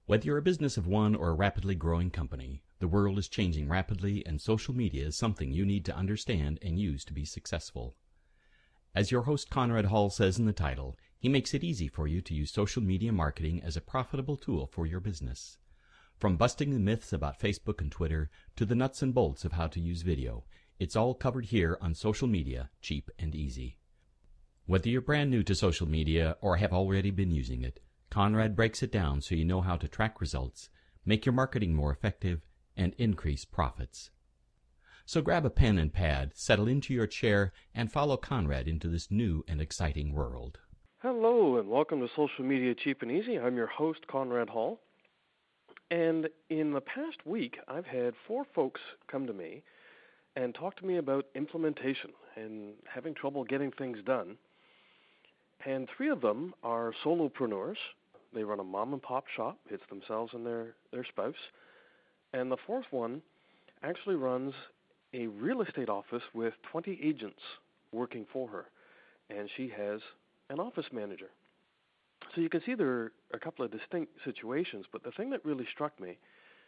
Whether you're a business of one or a rapidly growing company, the world is changing rapidly and social media is something you need to understand and use to be successful. As your host Conrad Hall says in the title, he makes it easy for you to use social media marketing as a profitable tool for your business. From busting the myths about Facebook and Twitter to the nuts and bolts of how to use video, it's all covered here on Social Media, Cheap and Easy. Whether you're brand new to social media or have already been using it, Conrad breaks it down so you know how to track results, make your marketing more effective, and increase profits. So grab a pen and pad, settle into your chair, and follow Conrad into this new and exciting world. Hello, and welcome to Social Media Cheap and Easy. I'm your host, Conrad Hall. And in the past week, I've had 4 folks come to me and talk to me about implementation and having trouble getting things done. And 3 of them are solopreneurs. They run a mom-and-pop shop. It's themselves and their spouse. And the 4th one actually runs a real estate office with 20 agents working for her. And she has an office manager. So you can see there are a couple of distinct situations, but the thing that really struck me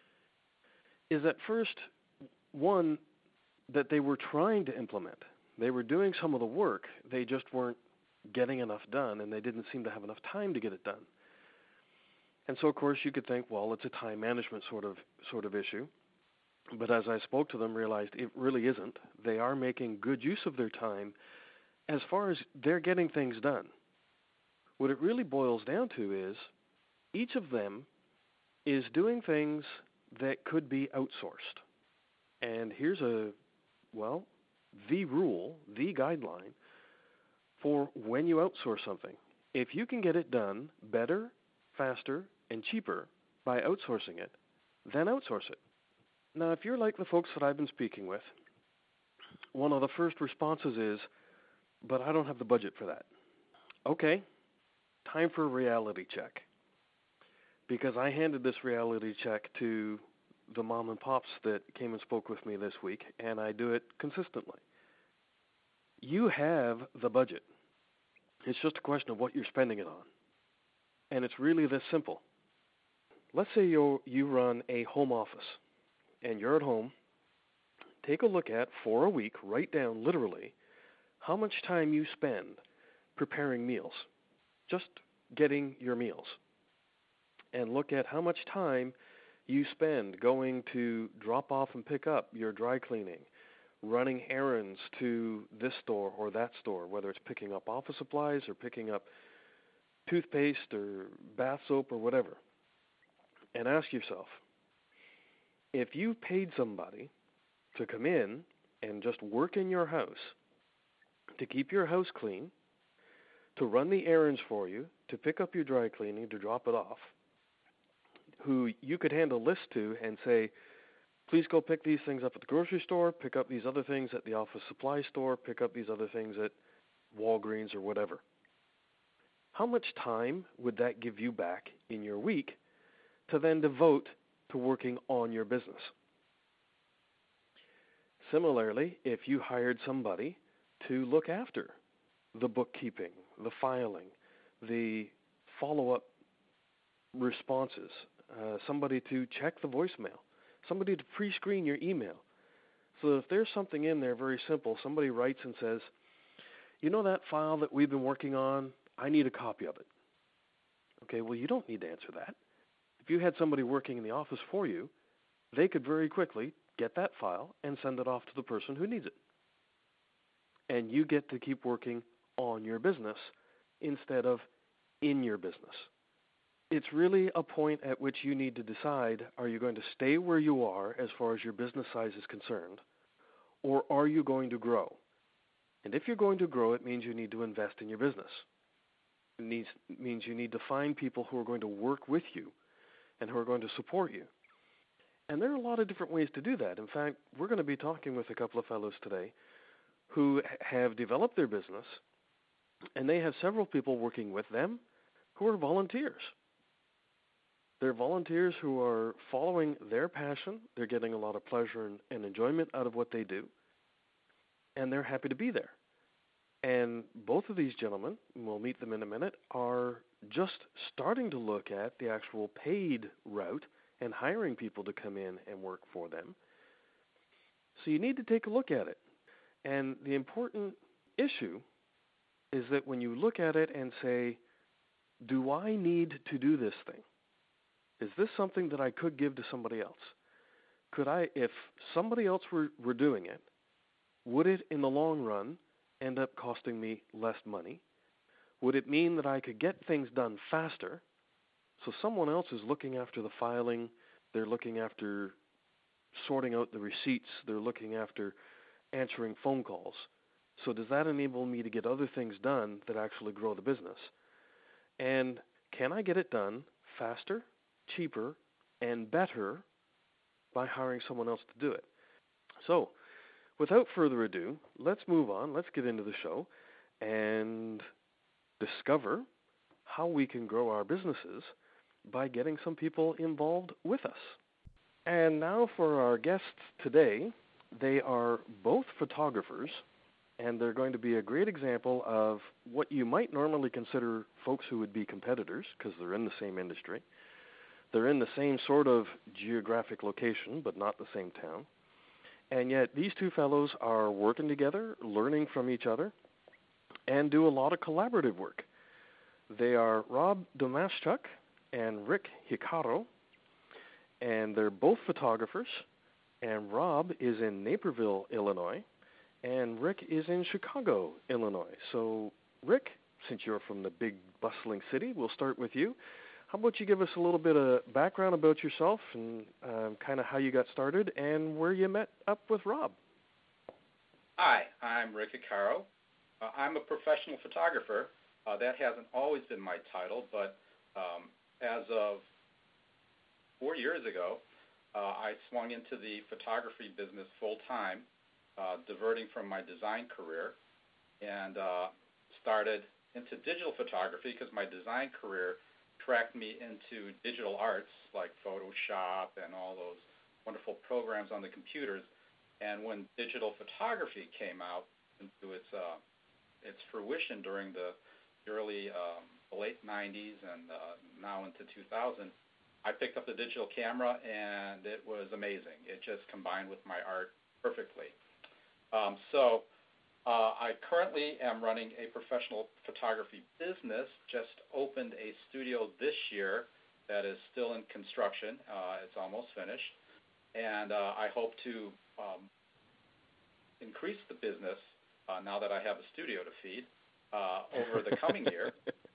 is that first, one, that they were trying to implement. They were doing some of the work, they just weren't getting enough done, and they didn't seem to have enough time to get it done. And so, of course, you could think, well, it's a time management sort of issue. But as I spoke to them, realized it really isn't. They are making good use of their time as far as they're getting things done. What it really boils down to is each of them is doing things that could be outsourced. And here's the rule, the guideline for when you outsource something. If you can get it done better, faster, and cheaper by outsourcing it, then outsource it. Now, if you're like the folks that I've been speaking with, one of the first responses is, but I don't have the budget for that. Okay, time for a reality check. Because I handed this reality check to the mom and pops that came and spoke with me this week, and I do it consistently. You have the budget. It's just a question of what you're spending it on. And it's really this simple. Let's say you run a home office, and you're at home. Take a look at, for a week, write down literally how much time you spend preparing meals, just getting your meals. And look at how much time you spend going to drop off and pick up your dry cleaning, running errands to this store or that store, whether it's picking up office supplies or picking up toothpaste or bath soap or whatever. And ask yourself, if you paid somebody to come in and just work in your house, to keep your house clean, to run the errands for you, to pick up your dry cleaning, to drop it off, who you could hand a list to and say, please go pick these things up at the grocery store, pick up these other things at the office supply store, pick up these other things at Walgreens or whatever. How much time would that give you back in your week to then devote to working on your business? Similarly, if you hired somebody to look after the bookkeeping, the filing, the follow-up responses, somebody to check the voicemail, somebody to pre-screen your email. So if there's something in there very simple, somebody writes and says, you know that file that we've been working on, I need a copy of it. Okay, well, you don't need to answer that. If you had somebody working in the office for you, they could very quickly get that file and send it off to the person who needs it. And you get to keep working on your business instead of in your business. It's really a point at which you need to decide, are you going to stay where you are as far as your business size is concerned, or are you going to grow? And if you're going to grow, it means you need to invest in your business. It means you need to find people who are going to work with you and who are going to support you. And there are a lot of different ways to do that. In fact, we're going to be talking with a couple of fellows today who have developed their business, and they have several people working with them who are volunteers. They're volunteers who are following their passion. They're getting a lot of pleasure and enjoyment out of what they do, and they're happy to be there. And both of these gentlemen, we'll meet them in a minute, are just starting to look at the actual paid route and hiring people to come in and work for them. So you need to take a look at it. And the important issue is that when you look at it and say, do I need to do this thing? Is this something that I could give to somebody else? Could I, if somebody else were doing it, would it in the long run end up costing me less money? Would it mean that I could get things done faster? So someone else is looking after the filing, they're looking after sorting out the receipts, they're looking after answering phone calls. So does that enable me to get other things done that actually grow the business? And can I get it done faster, cheaper, and better by hiring someone else to do it? So without further ado, let's move on. Let's get into the show and discover how we can grow our businesses by getting some people involved with us. And now for our guests today. They are both photographers, and they're going to be a great example of what you might normally consider folks who would be competitors because they're in the same industry. They're in the same sort of geographic location, but not the same town. And yet these two fellows are working together, learning from each other, and do a lot of collaborative work. They are Rob Domaschuk and Rick Hikaru, and they're both photographers. And Rob is in Naperville, Illinois, and Rick is in Chicago, Illinois. So, Rick, since you're from the big, bustling city, we'll start with you. How about you give us a little bit of background about yourself and kind of how you got started and where you met up with Rob? Hi, I'm Rick Hikaru. I'm a professional photographer. That hasn't always been my title, but as of 4 years ago, I swung into the photography business full-time, diverting from my design career, and started into digital photography because my design career tracked me into digital arts like Photoshop and all those wonderful programs on the computers. And when digital photography came out into its fruition during the early late 90s and now into 2000, I picked up the digital camera, and it was amazing. It just combined with my art perfectly. So I currently am running a professional photography business, just opened a studio this year that is still in construction. It's almost finished. And I hope to increase the business now that I have a studio to feed over the coming year.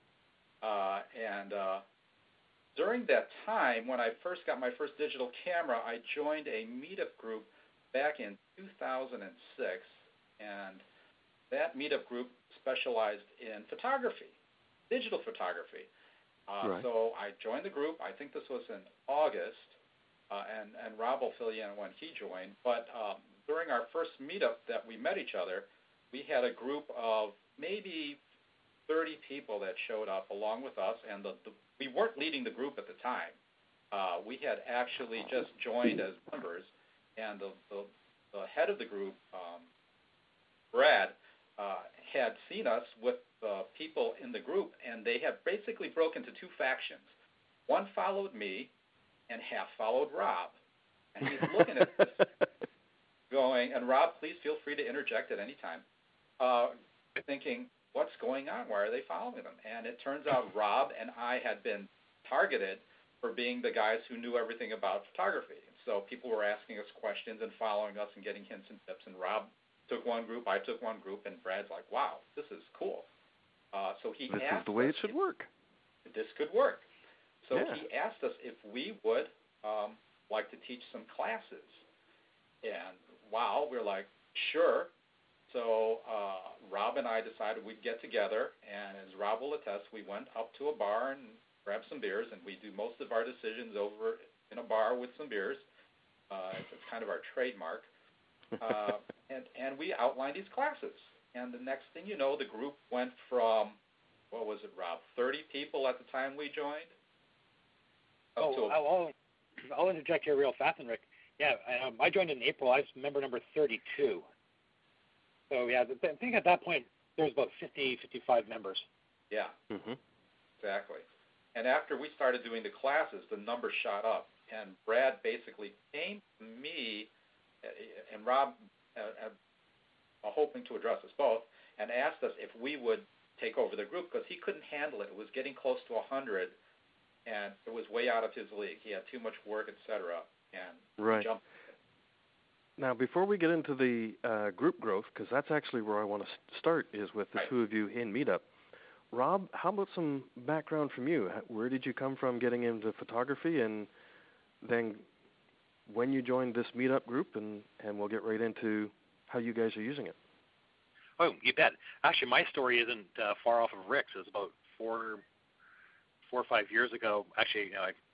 During that time, when I first got my first digital camera, I joined a meetup group back in 2006, and that meetup group specialized in photography, digital photography. Right. So I joined the group. I think this was in August, and Rob will fill you in when he joined. But during our first meetup that we met each other, we had a group of maybe 30 people that showed up along with us, and we weren't leading the group at the time. We had actually just joined as members, and the head of the group, Brad, had seen us with the people in the group, and they had basically broken into two factions. One followed me, and half followed Rob. And he's looking at this going, and Rob, please feel free to interject at any time, thinking, what's going on? Why are they following them? And it turns out Rob and I had been targeted for being the guys who knew everything about photography. So people were asking us questions and following us and getting hints and tips. And Rob took one group, I took one group, and Brad's like, wow, this is cool. So he This asked is the way us it should work. This could work. So Yeah. he asked us if we would like to teach some classes. And wow, we're like, sure. So Rob and I decided we'd get together, and as Rob will attest, we went up to a bar and grabbed some beers, and we do most of our decisions over in a bar with some beers. It's kind of our trademark. And we outlined these classes. And the next thing you know, the group went from, what was it, Rob, 30 people at the time we joined? I'll interject here real fast, Rick. Yeah, I joined in April. I was member number 32. So, yeah, I think at that point, There's about 50, 55 members. Yeah, Mhm. exactly. And after we started doing the classes, the numbers shot up. And Brad basically came to me and Rob, hoping to address us both, and asked us if we would take over the group because he couldn't handle it. It was getting close to 100, and it was way out of his league. He had too much work, etc. And Right. he jumped. Now, before we get into the group growth, because that's actually where I want to start, is with the Right. two of you in Meetup. Rob, how about some background from you? Where did you come from getting into photography, and then when you joined this Meetup group, and we'll get right into how you guys are using it. Oh, you bet. Actually, my story isn't far off of Rick's. It was about four or 5 years ago. Actually,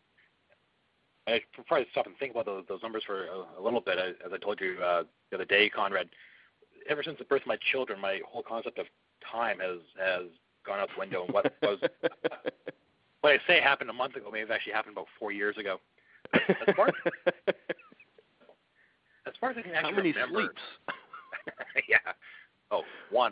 I probably stop and think about those numbers for a little bit. As I told you the other day, Conrad, ever since the birth of my children, my whole concept of time has gone out the window. And what I say happened a month ago may have actually happened about 4 years ago. As far as I can actually How many remember, sleeps? yeah. Oh, one.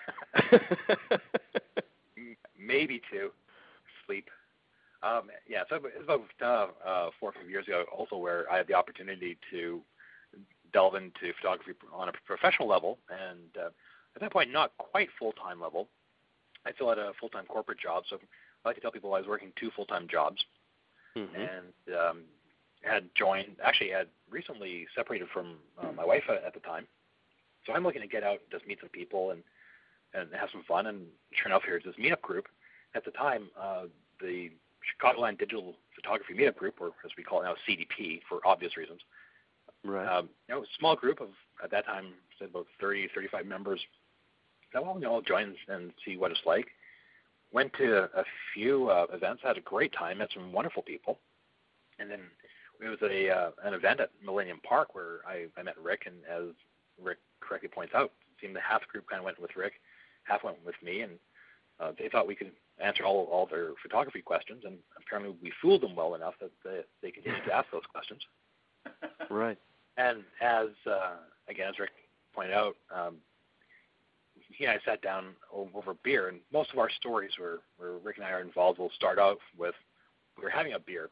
Maybe two. Sleep. Yeah, so it was about 4 or 5 years ago also where I had the opportunity to delve into photography on a professional level, and at that point, not quite full-time level. I still had a full-time corporate job, so I like to tell people I was working 2 full-time jobs, and had recently separated from my wife at the time. So I'm looking to get out and just meet some people and have some fun. And sure enough, here's this meetup group. At the time, the Chicagoland Digital Photography Meetup Group, or as we call it now, CDP, for obvious reasons. Right. A small group of, at that time, about 30, 35 members. So I'll join and see what it's like. Went to a few events, had a great time, met some wonderful people. And then it was an event at Millennium Park where I met Rick, and as Rick correctly points out, it seemed the half group kind of went with Rick, half went with me, and they thought we could answer all their photography questions, and apparently we fooled them well enough that they continued to ask those questions. Right. And as Rick pointed out, he and I sat down over beer, and most of our stories where Rick and I are involved will start out with, we were having a beer.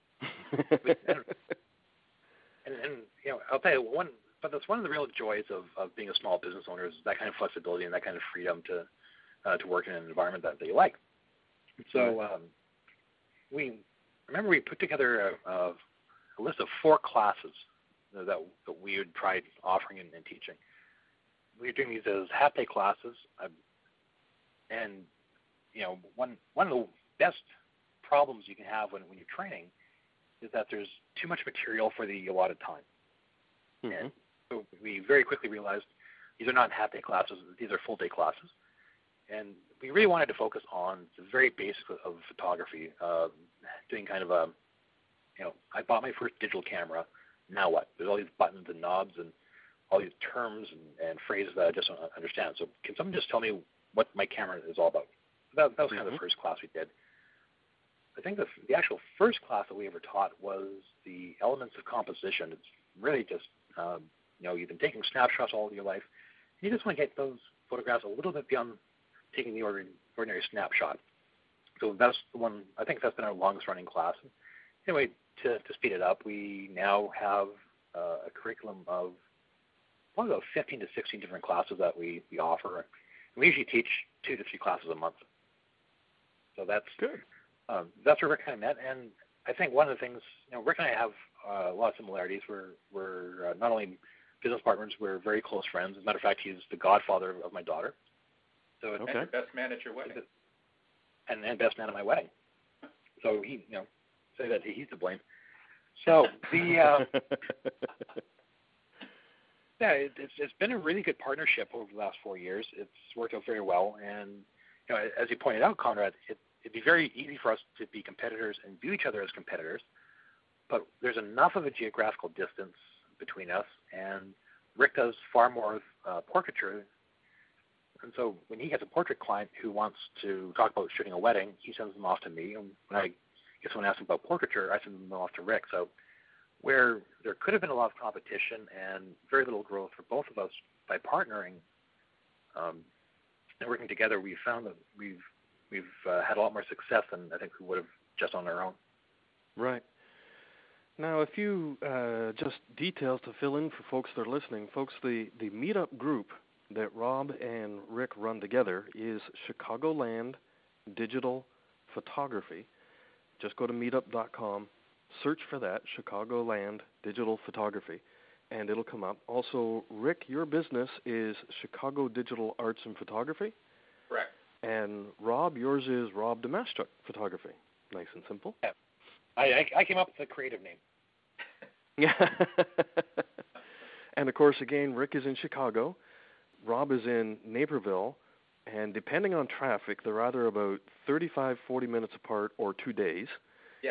and I'll tell you but that's one of the real joys of being a small business owner is that kind of flexibility and that kind of freedom to work in an environment that you like. So we put together a list of 4 classes that we would try offering and teaching. We were doing these as half-day classes, and one of the best problems you can have when you're training is that there's too much material for the allotted time. And so we very quickly realized these are not half-day classes, these are full-day classes. And we really wanted to focus on the very basics of photography, doing kind of I bought my first digital camera, now what? There's all these buttons and knobs and all these terms and phrases that I just don't understand. So can someone just tell me what my camera is all about? That was kind of the first class we did. I think the actual first class that we ever taught was the elements of composition. It's really just, you've been taking snapshots all of your life. You just want to get those photographs a little bit beyond taking the ordinary snapshot. So that's the one, I think that's been our longest running class. Anyway, to speed it up, we now have a curriculum of probably about 15 to 16 different classes that we offer. And we usually teach 2 to 3 classes a month. So that's good. That's where Rick and I met, and I think one of the things, Rick and I have a lot of similarities. We're not only business partners, we're very close friends. As a matter of fact, he's the godfather of my daughter. So And your best man at your wedding. And best man at my wedding. So he, say that he's to blame. So it's been a really good partnership over the last 4 years. It's worked out very well, and as you pointed out, Conrad, it'd be very easy for us to be competitors and view each other as competitors, but there's enough of a geographical distance between us, and Rick does far more portraiture. And so when he gets a portrait client who wants to talk about shooting a wedding, he sends them off to me. And when I get someone asking about portraiture, I send them off to Rick. So where there could have been a lot of competition and very little growth for both of us by partnering, and working together, we've found that we've had a lot more success than I think we would have just on our own. Right. Now, a few just details to fill in for folks that are listening. Folks, the meetup group that Rob and Rick run together is Chicagoland Digital Photography. Just go to meetup.com, search for that, Chicagoland Digital Photography, and it'll come up. Also, Rick, your business is Chicago Digital Arts and Photography. Correct. And Rob, yours is Rob Domashchuk Photography. Nice and simple. Yeah. I came up with a creative name. Yeah. And, of course, again, Rick is in Chicago. Rob is in Naperville. And depending on traffic, they're either about 35, 40 minutes apart or 2 days. Yeah.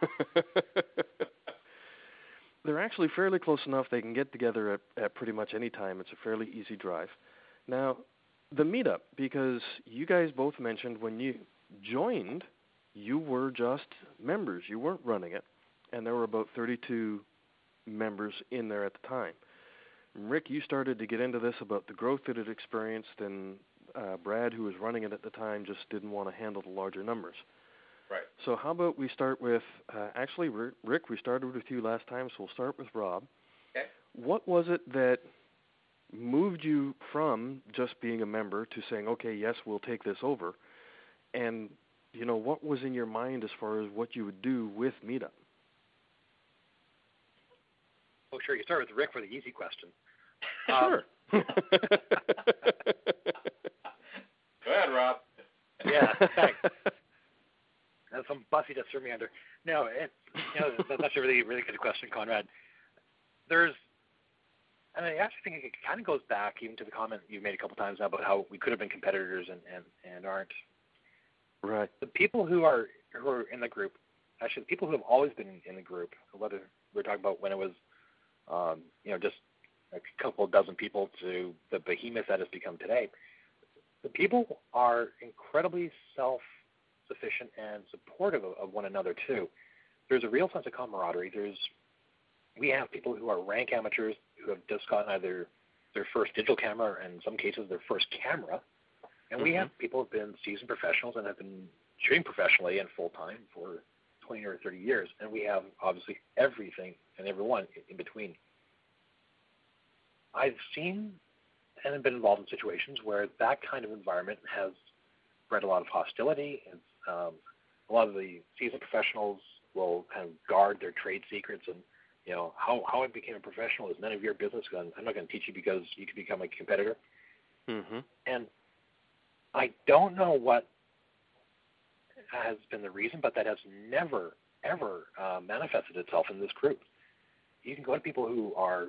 They're actually fairly close enough they can get together at pretty much any time. It's a fairly easy drive. Now, the meetup, because you guys both mentioned when you joined, you were just members. You weren't running it. And there were about 32 members in there at the time. Rick, you started to get into this about the growth that it experienced, and Brad, who was running it at the time, just didn't want to handle the larger numbers. Right. So how about we start with, actually, Rick, we started with you last time, so we'll start with Rob. Okay. What was it that moved you from just being a member to saying, okay, yes, we'll take this over? And, you know, what was in your mind as far as what you would do with Meetup? Oh, sure. You start with Rick for the easy question. Sure. Go ahead, Rob. Yeah, thanks. That's some bussy to throw me under. No, that's a really, really good question, Conrad. And I actually think it kind of goes back even to the comment you made a couple times now about how we could have been competitors and aren't. Right. The people who are in the group, actually the people who have always been in the group, whether we're talking about when it was, just a couple dozen people to the behemoth that has become today, the people are incredibly self-sufficient and supportive of one another too. There's a real sense of camaraderie. We have people who are rank amateurs who have just gotten either their first digital camera or in some cases their first camera. And we have people who have been seasoned professionals and have been shooting professionally and full-time for 20 or 30 years. And we have obviously everything and everyone in between. I've seen and have been involved in situations where that kind of environment has bred a lot of hostility. And a lot of the seasoned professionals will kind of guard their trade secrets, and how I became a professional is none of your business. I'm not going to teach you because you can become a competitor. Mm-hmm. And I don't know what has been the reason, but that has never, ever manifested itself in this group. You can go to people who are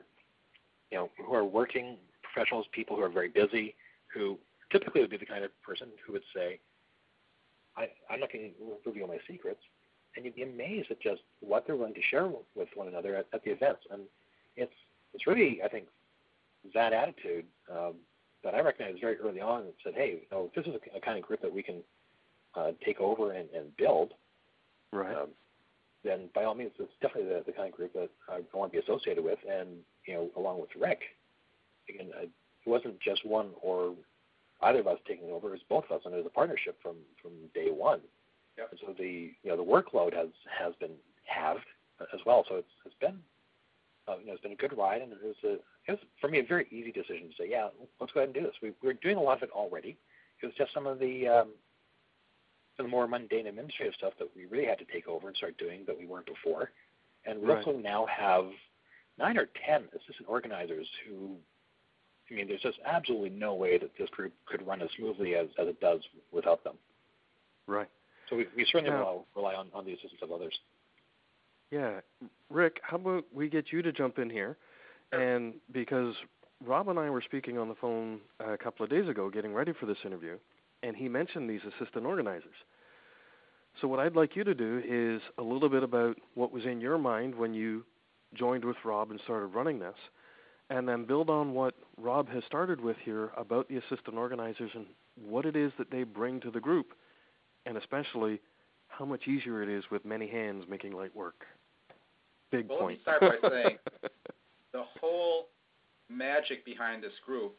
working professionals, people who are very busy, who typically would be the kind of person who would say, I'm not going to reveal my secrets. And you'd be amazed at just what they're willing to share with one another at the events. And it's really, I think, that attitude that I recognized very early on and said, hey, this is a kind of group that we can take over and build. Right. Then by all means, it's definitely the kind of group that I want to be associated with. And, along with Rick, again, it wasn't just one or either of us taking over. It was both of us, and it was a partnership from day one. Yep. And so the workload has been halved as well. So it's been it's been a good ride, and it was for me a very easy decision to say, yeah, let's go ahead and do this. We're doing a lot of it already. It was just some of the more mundane administrative stuff that we really had to take over and start doing that we weren't before. And we also now have 9 or 10 assistant organizers who, there's just absolutely no way that this group could run as smoothly as it does without them. Right. So we certainly will rely on the assistance of others. Yeah. Rick, how about we get you to jump in here? And because Rob and I were speaking on the phone a couple of days ago getting ready for this interview, and he mentioned these assistant organizers. So what I'd like you to do is a little bit about what was in your mind when you joined with Rob and started running this, and then build on what Rob has started with here about the assistant organizers and what it is that they bring to the group, and especially how much easier it is with many hands making light work. Big point. Let me start by saying the whole magic behind this group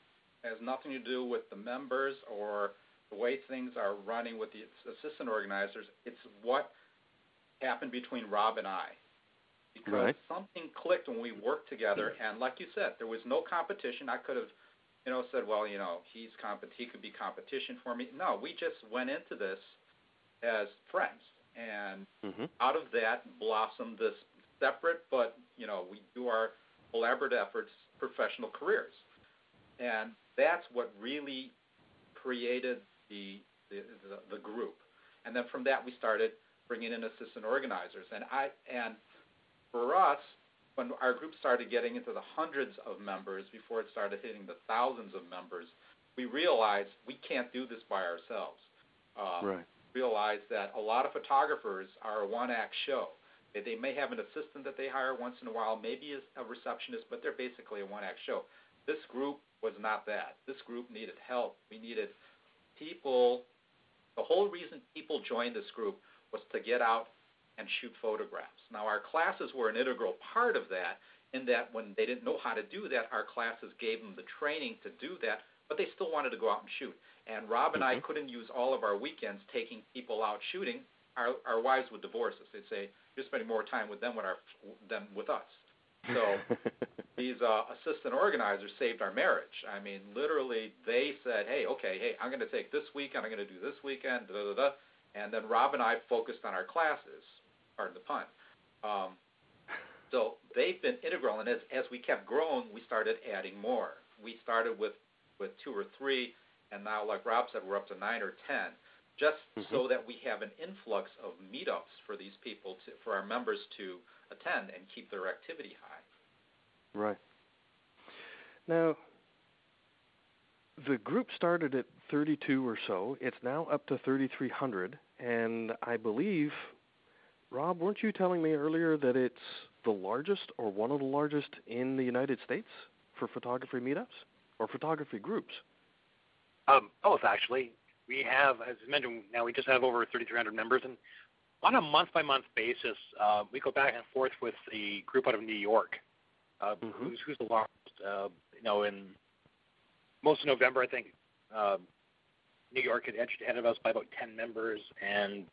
It has nothing to do with the members or the way things are running with the assistant organizers. It's what happened between Rob and I. Because something clicked when we worked together, and like you said, there was no competition. I could have, said, well, he could be competition for me. No, we just went into this as friends, and out of that blossomed this separate, but we do our collaborative efforts, professional careers, and that's what really created the group. And then from that, we started bringing in assistant organizers, and for us, when our group started getting into the hundreds of members before it started hitting the thousands of members, we realized we can't do this by ourselves. Realized that a lot of photographers are a one-act show. They may have an assistant that they hire once in a while, maybe a receptionist, but they're basically a one-act show. This group was not that. This group needed help. We needed people. The whole reason people joined this group was to get out and shoot photographs. Now, our classes were an integral part of that, in that when they didn't know how to do that, our classes gave them the training to do that, but they still wanted to go out and shoot. And Rob and I couldn't use all of our weekends taking people out shooting. Our wives would divorce us. They'd say, you're spending more time with them than with us. So these assistant organizers saved our marriage. I mean, literally, they said, hey, I'm going to take this weekend, I'm going to do this weekend, and then Rob and I focused on our classes, pardon the pun. So they've been integral, and as we kept growing, we started adding more. We started with 2 or 3, and now, like Rob said, we're up to 9 or 10, just so that we have an influx of meetups for these people, for our members to attend and keep their activity high. Right. Now, the group started at 32 or so. It's now up to 3,300, and I believe, Rob, weren't you telling me earlier that it's the largest or one of the largest in the United States for photography meetups or photography groups? Both, actually. We have, as I mentioned, now we just have over 3,300 members, and on a month-by-month basis, we go back and forth with the group out of New York, who's the largest. In most of November, I think, New York had edged ahead of us by about 10 members, and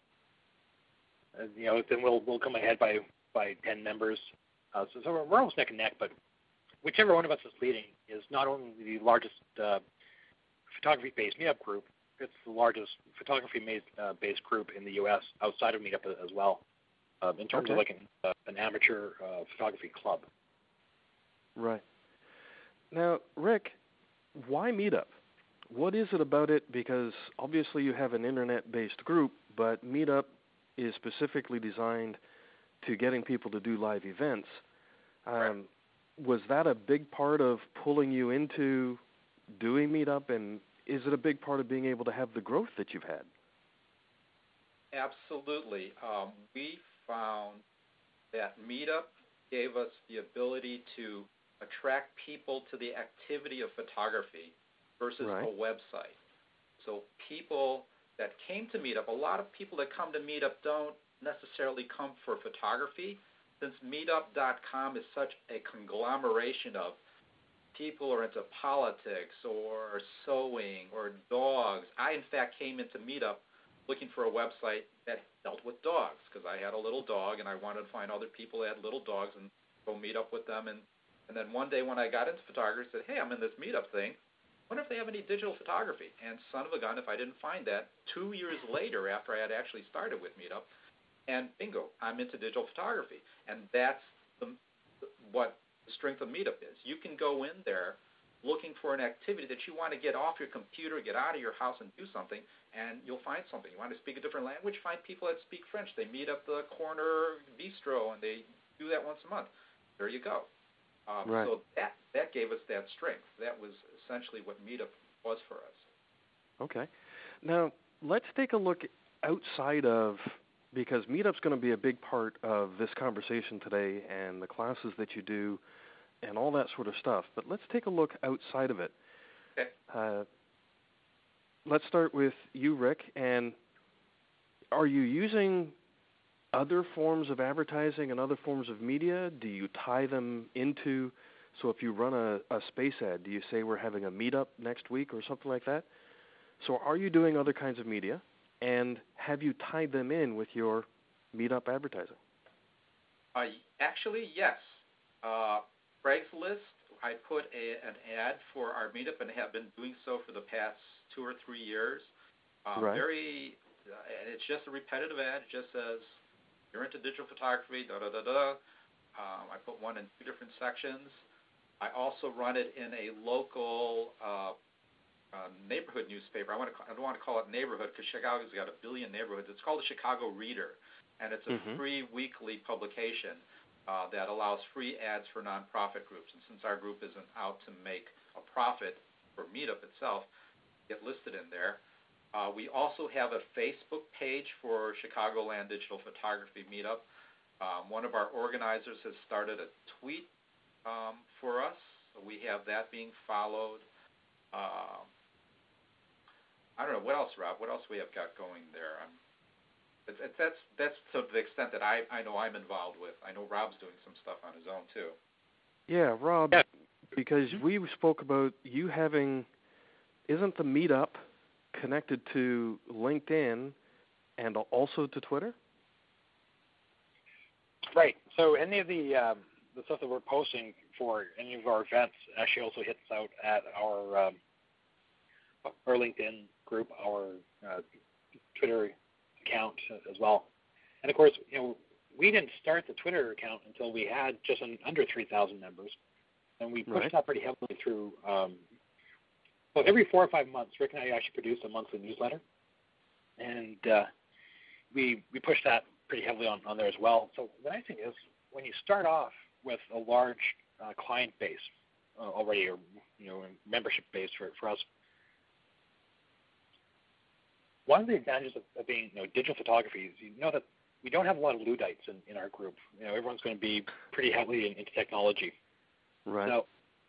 then we'll come ahead by 10 members. So we're almost neck and neck, but whichever one of us is leading is not only the largest photography-based meetup group, it's the largest photography-based group in the U.S. outside of meetup as well, in terms of like an amateur photography club. Right. Now, Rick, why meetup? What is it about it? Because obviously you have an internet-based group, but meetup is specifically designed to getting people to do live events. Was that a big part of pulling you into doing meetup, and is it a big part of being able to have the growth that you've had? Absolutely. We found that meetup gave us the ability to attract people to the activity of photography versus a website. So people that came to meetup, a lot of people that come to meetup don't necessarily come for photography, since meetup.com is such a conglomeration of people who are into politics or sewing or dogs. I, in fact, came into meetup looking for a website that dealt with dogs because I had a little dog and I wanted to find other people that had little dogs and go meet up with them. And then one day when I got into photography, I said, hey, I'm in this meetup thing. I wonder if they have any digital photography. And son of a gun, if I didn't find that, 2 years later after I had actually started with meetup, and bingo, I'm into digital photography. And that's what the strength of meetup is. You can go in there looking for an activity that you want to get off your computer, get out of your house and do something, and you'll find something. You want to speak a different language, find people that speak French. They meet up the corner bistro, and they do that once a month. There you go. So that gave us that strength. That was essentially what meetup was for us. Okay. Now, let's take a look outside of, because meetup's going to be a big part of this conversation today and the classes that you do and all that sort of stuff. But let's take a look outside of it. Okay. Let's start with you, Rick. And are you using other forms of advertising and other forms of media? Do you tie them into So if you run a space ad, do you say we're having a meetup next week or something like that? So are you doing other kinds of media, and have you tied them in with your meetup advertising? Actually, yes. Craigslist, I put an ad for our meetup and have been doing so for the past 2 or 3 years. Right. It's just a repetitive ad. It just says, you're into digital photography, da-da-da-da. I put one in 2 different sections. I also run it in a local neighborhood newspaper. I don't want to call it neighborhood because Chicago's got 1 billion neighborhoods. It's called the Chicago Reader, and it's a free weekly publication that allows free ads for nonprofit groups. And since our group isn't out to make a profit for Meetup itself, get listed in there. We also have a Facebook page for Chicagoland Digital Photography Meetup. One of our organizers has started a tweet for us. So we have that being followed. I don't know. What else, Rob? What else we have got going there? That's to the extent that I know I'm involved with. I know Rob's doing some stuff on his own, too. Yeah, Rob, because we spoke about you having, isn't the meetup connected to LinkedIn and also to Twitter? Right. So any of the stuff that we're posting for any of our events actually also hits out at our LinkedIn group, our Twitter account as well. And of course, we didn't start the Twitter account until we had just under 3,000 members, and we pushed that pretty heavily through. Well, every 4 or 5 months, Rick and I actually produce a monthly newsletter, and we push that pretty heavily on there as well. So the nice thing is, when you start off with a large client base already, or membership base for us, one of the advantages of being digital photography is that we don't have a lot of Luddites in our group. Everyone's going to be pretty heavily into technology. Right. So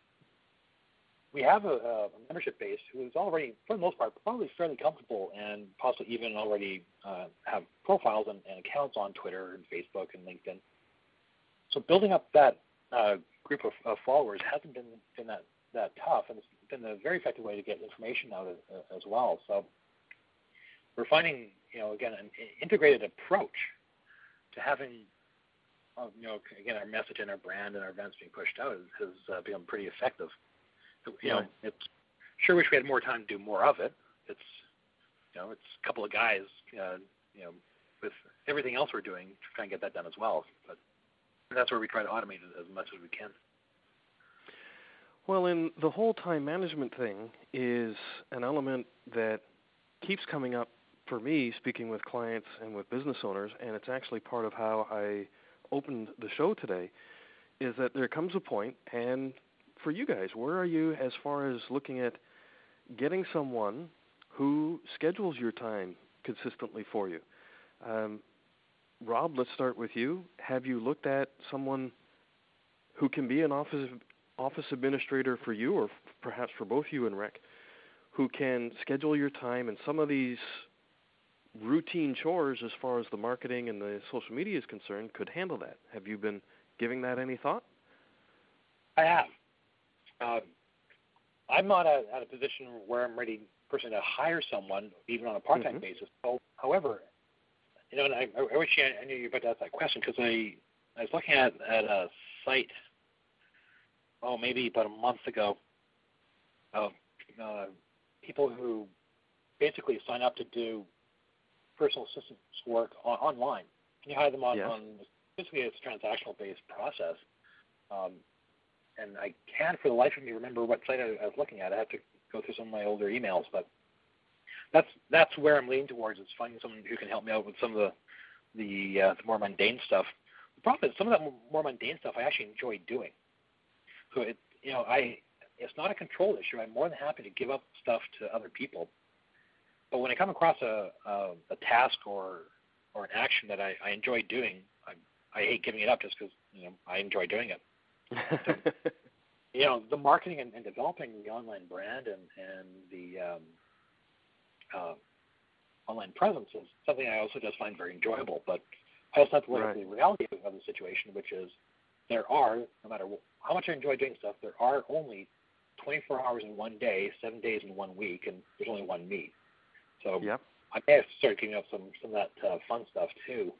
we have a membership base who is already, for the most part, probably fairly comfortable and possibly even already have profiles and accounts on Twitter and Facebook and LinkedIn. So building up that group of followers hasn't been that tough, and it's been a very effective way to get information out as well. So we're finding, again, an integrated approach to having, again, our message and our brand and our events being pushed out has become pretty effective. So, it's sure wish we had more time to do more of it. It's, it's a couple of guys, with everything else we're doing to try and get that done as well. But that's where we try to automate it as much as we can. Well, and the whole time management thing is an element that keeps coming up for me, speaking with clients and with business owners, and it's actually part of how I opened the show today, is that there comes a point, and for you guys, where are you as far as looking at getting someone who schedules your time consistently for you? Rob, let's start with you. Have you looked at someone who can be an office administrator for you, or perhaps for both you and Rick, who can schedule your time and some of these routine chores as far as the marketing and the social media is concerned could handle that? Have you been giving that any thought? I have. I'm not at a position where I'm ready personally to hire someone, even on a part-time basis. However, and I wish I knew you were about to ask that question, because I was looking at a site, maybe about a month ago, of people who basically sign up to do personal assistance work online. Can you hire them on basically it's a transactional-based process. And I can't for the life of me remember what site I was looking at. I have to go through some of my older emails, but that's where I'm leaning towards, is finding someone who can help me out with some of the more mundane stuff. The problem is some of that more mundane stuff I actually enjoy doing. So it's not a control issue. I'm more than happy to give up stuff to other people. But when I come across a task or an action that I enjoy doing, I hate giving it up just because I enjoy doing it. So, the marketing and developing the online brand and the online presence is something I also just find very enjoyable. But I also have to look at the reality of the situation, which is there are, no matter how much I enjoy doing stuff, there are only 24 hours in one day, 7 days in 1 week, and there's only one meet. So Yep. I may have to start getting up some of that fun stuff too.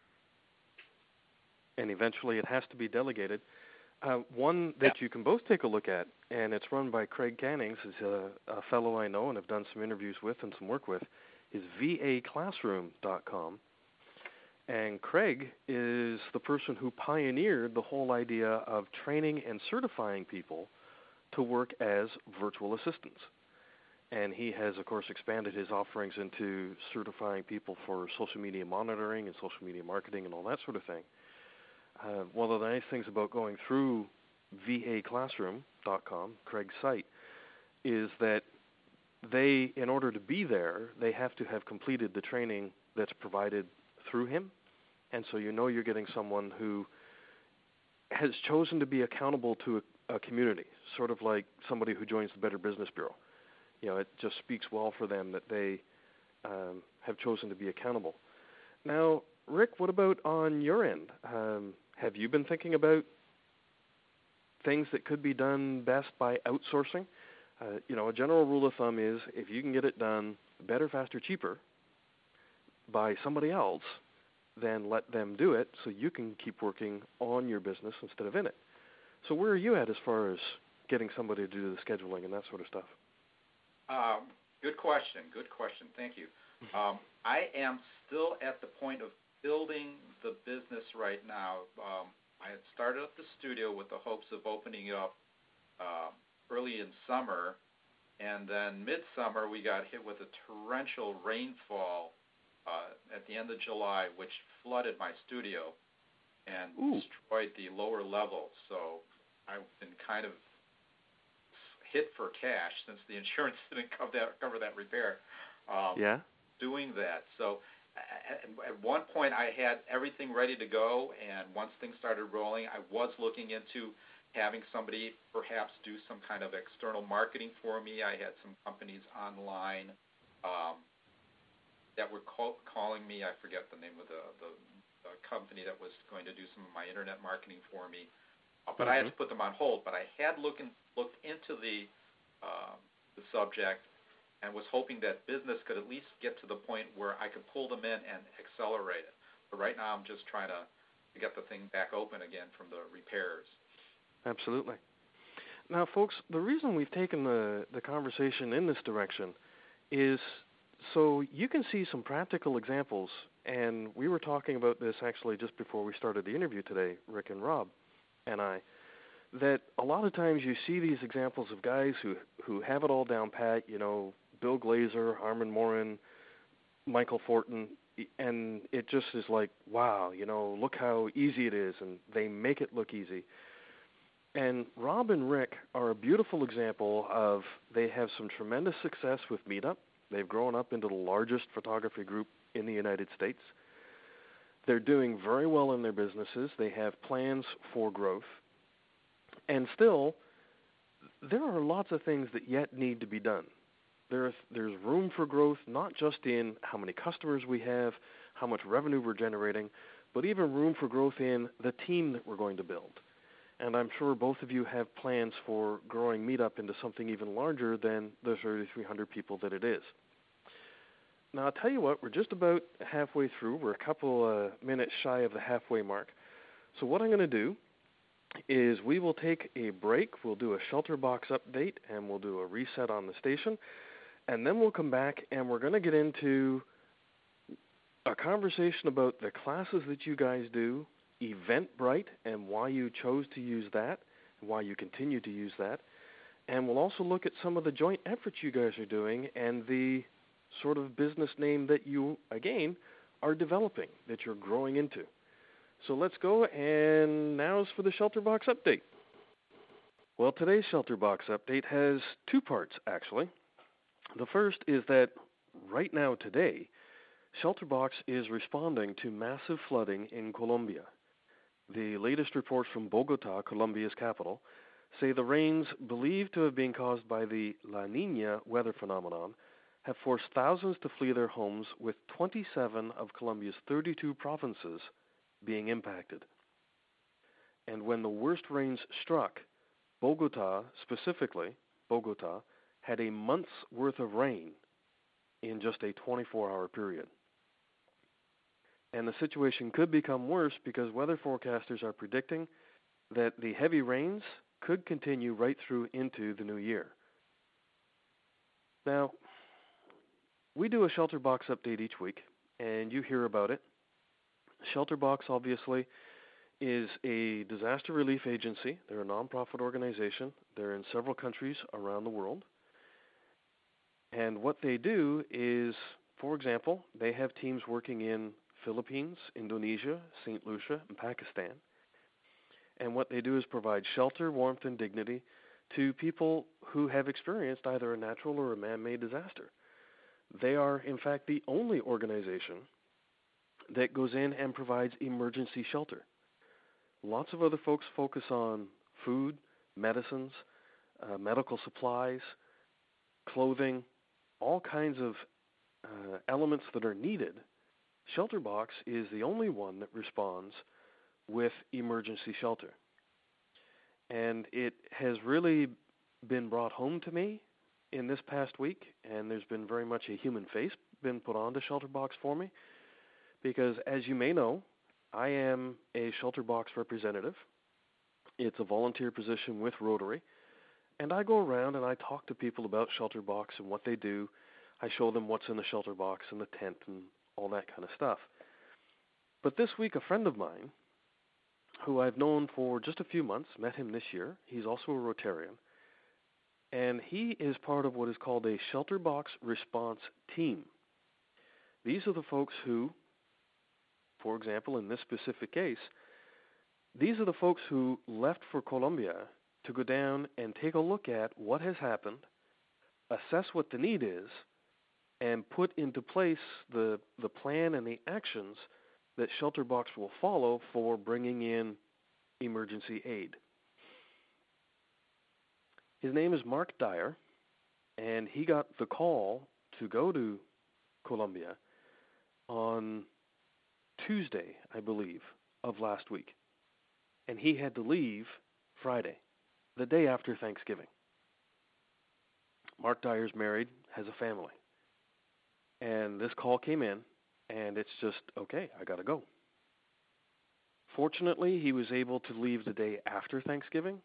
And eventually it has to be delegated. One that you can both take a look at, and it's run by Craig Cannings, is a fellow I know and have done some interviews with and some work with, is vaclassroom.com. And Craig is the person who pioneered the whole idea of training and certifying people to work as virtual assistants. And he has, of course, expanded his offerings into certifying people for social media monitoring and social media marketing and all that sort of thing. One of the nice things about going through vaclassroom.com, Craig's site, is that they, in order to be there, they have to have completed the training that's provided through him. And so you're getting someone who has chosen to be accountable to a community, sort of like somebody who joins the Better Business Bureau. It just speaks well for them that they have chosen to be accountable. Now, Rick, what about on your end? Have you been thinking about things that could be done best by outsourcing? A general rule of thumb is if you can get it done better, faster, cheaper by somebody else, then let them do it so you can keep working on your business instead of in it. So where are you at as far as getting somebody to do the scheduling and that sort of stuff? Good question. Thank you. I am still at the point of building the business right now. I had started up the studio with the hopes of opening it up early in summer, and then midsummer we got hit with a torrential rainfall at the end of July, which flooded my studio and destroyed the lower level. So I've been kind of hit for cash since the insurance didn't cover that repair. Doing that. So at one point I had everything ready to go, and once things started rolling, I was looking into having somebody perhaps do some kind of external marketing for me. I had some companies online that were calling me. I forget the name of the company that was going to do some of my internet marketing for me. But I had to put them on hold. But I had looked into the subject and was hoping that business could at least get to the point where I could pull them in and accelerate it. But right now I'm just trying to get the thing back open again from the repairs. Absolutely. Now, folks, the reason we've taken the conversation in this direction is so you can see some practical examples. And we were talking about this actually just before we started the interview today, Rick and Rob and I, that a lot of times you see these examples of guys who have it all down pat, Bill Glazer, Armin Morin, Michael Fortin, and it just is like, wow, look how easy it is, and they make it look easy. And Rob and Rick are a beautiful example of they have some tremendous success with Meetup. They've grown up into the largest photography group in the United States. They're doing very well in their businesses. They have plans for growth. And still, there are lots of things that yet need to be done. There's room for growth, not just in how many customers we have, how much revenue we're generating, but even room for growth in the team that we're going to build. And I'm sure both of you have plans for growing Meetup into something even larger than the 3,300 people that it is. Now, I'll tell you what, we're just about halfway through. We're a couple minutes shy of the halfway mark. So what I'm going to do is we will take a break. We'll do a shelter box update, and we'll do a reset on the station. And then we'll come back, and we're going to get into a conversation about the classes that you guys do, Eventbrite, and why you chose to use that, and why you continue to use that. And we'll also look at some of the joint efforts you guys are doing and the sort of business name that you, again, are developing, that you're growing into. So let's go, and now's for the Shelter Box Update. Well, today's Shelter Box Update has two parts, actually. The first is that right now, today, Shelter Box is responding to massive flooding in Colombia. The latest reports from Bogota, Colombia's capital, say the rains believed to have been caused by the La Niña weather phenomenon have forced thousands to flee their homes, with 27 of Colombia's 32 provinces being impacted. And when the worst rains struck, Bogota, specifically, Bogota, had a month's worth of rain in just a 24-hour period. And the situation could become worse because weather forecasters are predicting that the heavy rains could continue right through into the new year. Now, we do a Shelterbox update each week, and you hear about it. Shelterbox, obviously, is a disaster relief agency. They're a nonprofit organization. They're in several countries around the world. And what they do is, for example, they have teams working in Philippines, Indonesia, St. Lucia, and Pakistan. And what they do is provide shelter, warmth, and dignity to people who have experienced either a natural or a man-made disaster. They are, in fact, the only organization that goes in and provides emergency shelter. Lots of other folks focus on food, medicines, medical supplies, clothing, all kinds of elements that are needed. Shelterbox is the only one that responds with emergency shelter. And it has really been brought home to me in this past week, and there's been very much a human face been put onto Shelterbox for me, because as you may know, I am a Shelterbox representative. It's a volunteer position with Rotary, and I go around and I talk to people about Shelterbox and what they do. I show them what's in the Shelterbox and the tent and all that kind of stuff. But this week, a friend of mine, who I've known for just a few months, met him this year. He's also a Rotarian, and he is part of what is called a Shelterbox response team. These are the folks who, for example, in this specific case, these are the folks who left for Colombia to go down and take a look at what has happened, assess what the need is, and put into place the plan and the actions that Shelterbox will follow for bringing in emergency aid. His name is Mark Dyer, and he got the call to go to Colombia on Tuesday, I believe, of last week. And he had to leave Friday, the day after Thanksgiving. Mark Dyer's married, has a family. And this call came in, and it's just, okay, I got to go. Fortunately, he was able to leave the day after Thanksgiving.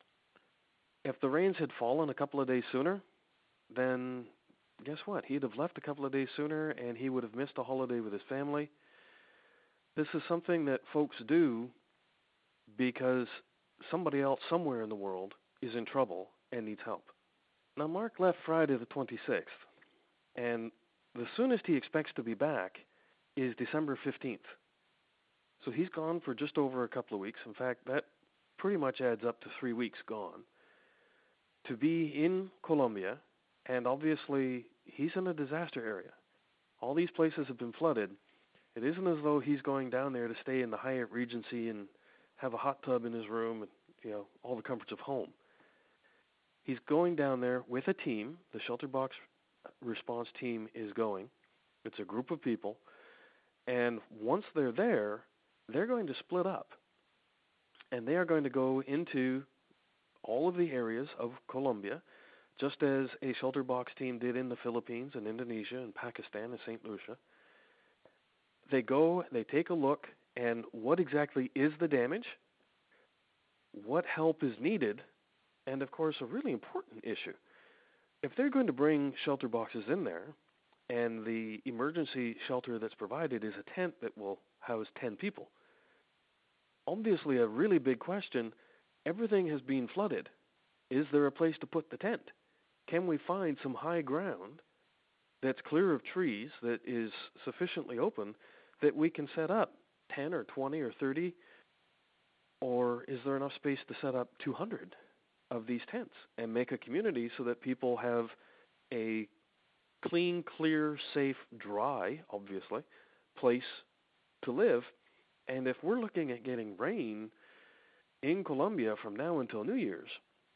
If the rains had fallen a couple of days sooner, then guess what? He'd have left a couple of days sooner, and he would have missed a holiday with his family. This is something that folks do because somebody else somewhere in the world is in trouble and needs help. Now, Mark left Friday the 26th, and the soonest he expects to be back is December 15th. So he's gone for just over a couple of weeks. In fact, that pretty much adds up to 3 weeks gone. To be in Colombia, and obviously he's in a disaster area. All these places have been flooded. It isn't as though he's going down there to stay in the Hyatt Regency and have a hot tub in his room and, all the comforts of home. He's going down there with a team. The Shelterbox response team is going. It's a group of people. And once they're there, they're going to split up. And they are going to go into all of the areas of Colombia, just as a Shelterbox team did in the Philippines and Indonesia and Pakistan and St. Lucia. They go, they take a look, and what exactly is the damage? What help is needed? And, of course, a really important issue. If they're going to bring shelter boxes in there, and the emergency shelter that's provided is a tent that will house 10 people, obviously a really big question, everything has been flooded. Is there a place to put the tent? Can we find some high ground that's clear of trees, that is sufficiently open, that we can set up 10 or 20 or 30? Or is there enough space to set up 200 of these tents and make a community so that people have a clean, clear, safe, dry, obviously, place to live? And if we're looking at getting rain in Colombia from now until New Year's,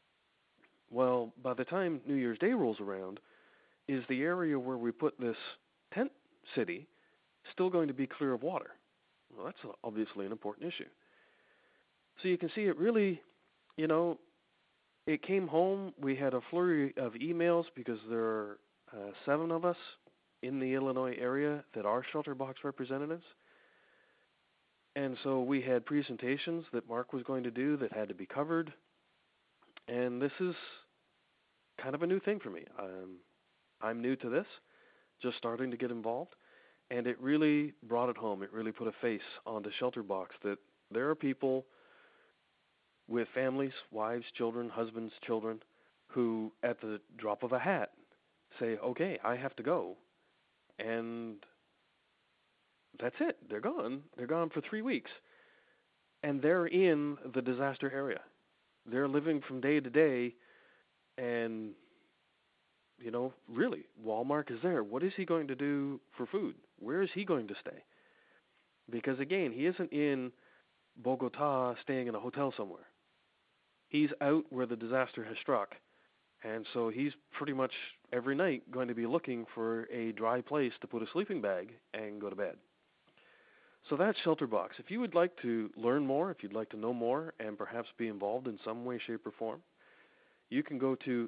well, by the time New Year's Day rolls around, is the area where we put this tent city still going to be clear of water? Well, that's obviously an important issue. So you can see it really, you know, it came home. We had a flurry of emails because there are 7 of us in the Illinois area that are shelter box representatives. And so we had presentations that Mark was going to do that had to be covered. And this is kind of a new thing for me. I'm new to this, just starting to get involved. And it really brought it home. It really put a face on the shelter box that there are people with families, wives, children, husbands, children, who at the drop of a hat say, okay, I have to go. And that's it. They're gone. They're gone for 3 weeks. And they're in the disaster area. They're living from day to day. And, you know, really, Walmart is there. What is he going to do for food? Where is he going to stay? Because, again, he isn't in Bogota staying in a hotel somewhere. He's out where the disaster has struck. And so he's pretty much every night going to be looking for a dry place to put a sleeping bag and go to bed. So that's Shelterbox. If you would like to learn more, if you'd like to know more, and perhaps be involved in some way, shape, or form, you can go to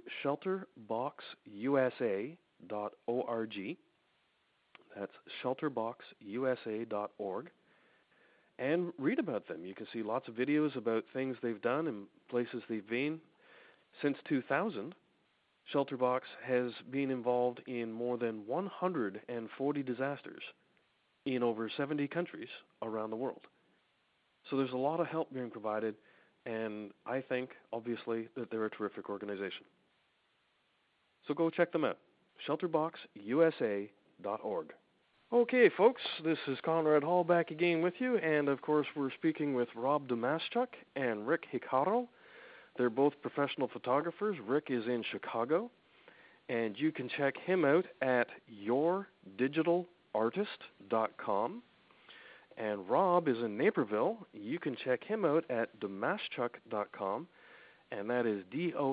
shelterboxusa.org. That's shelterboxusa.org. And read about them. You can see lots of videos about things they've done and places they've been. Since 2000, Shelterbox has been involved in more than 140 disasters in over 70 countries around the world. So there's a lot of help being provided, and I think, obviously, that they're a terrific organization. So go check them out, shelterboxusa.org. Okay, folks, this is Conrad Hall back again with you, and of course we're speaking with Rob Domaschuk and Rick Hicaro. They're both professional photographers. Rick is in Chicago, and you can check him out at yourdigitalartist.com. And Rob is in Naperville. You can check him out at domaschuk.com, and that is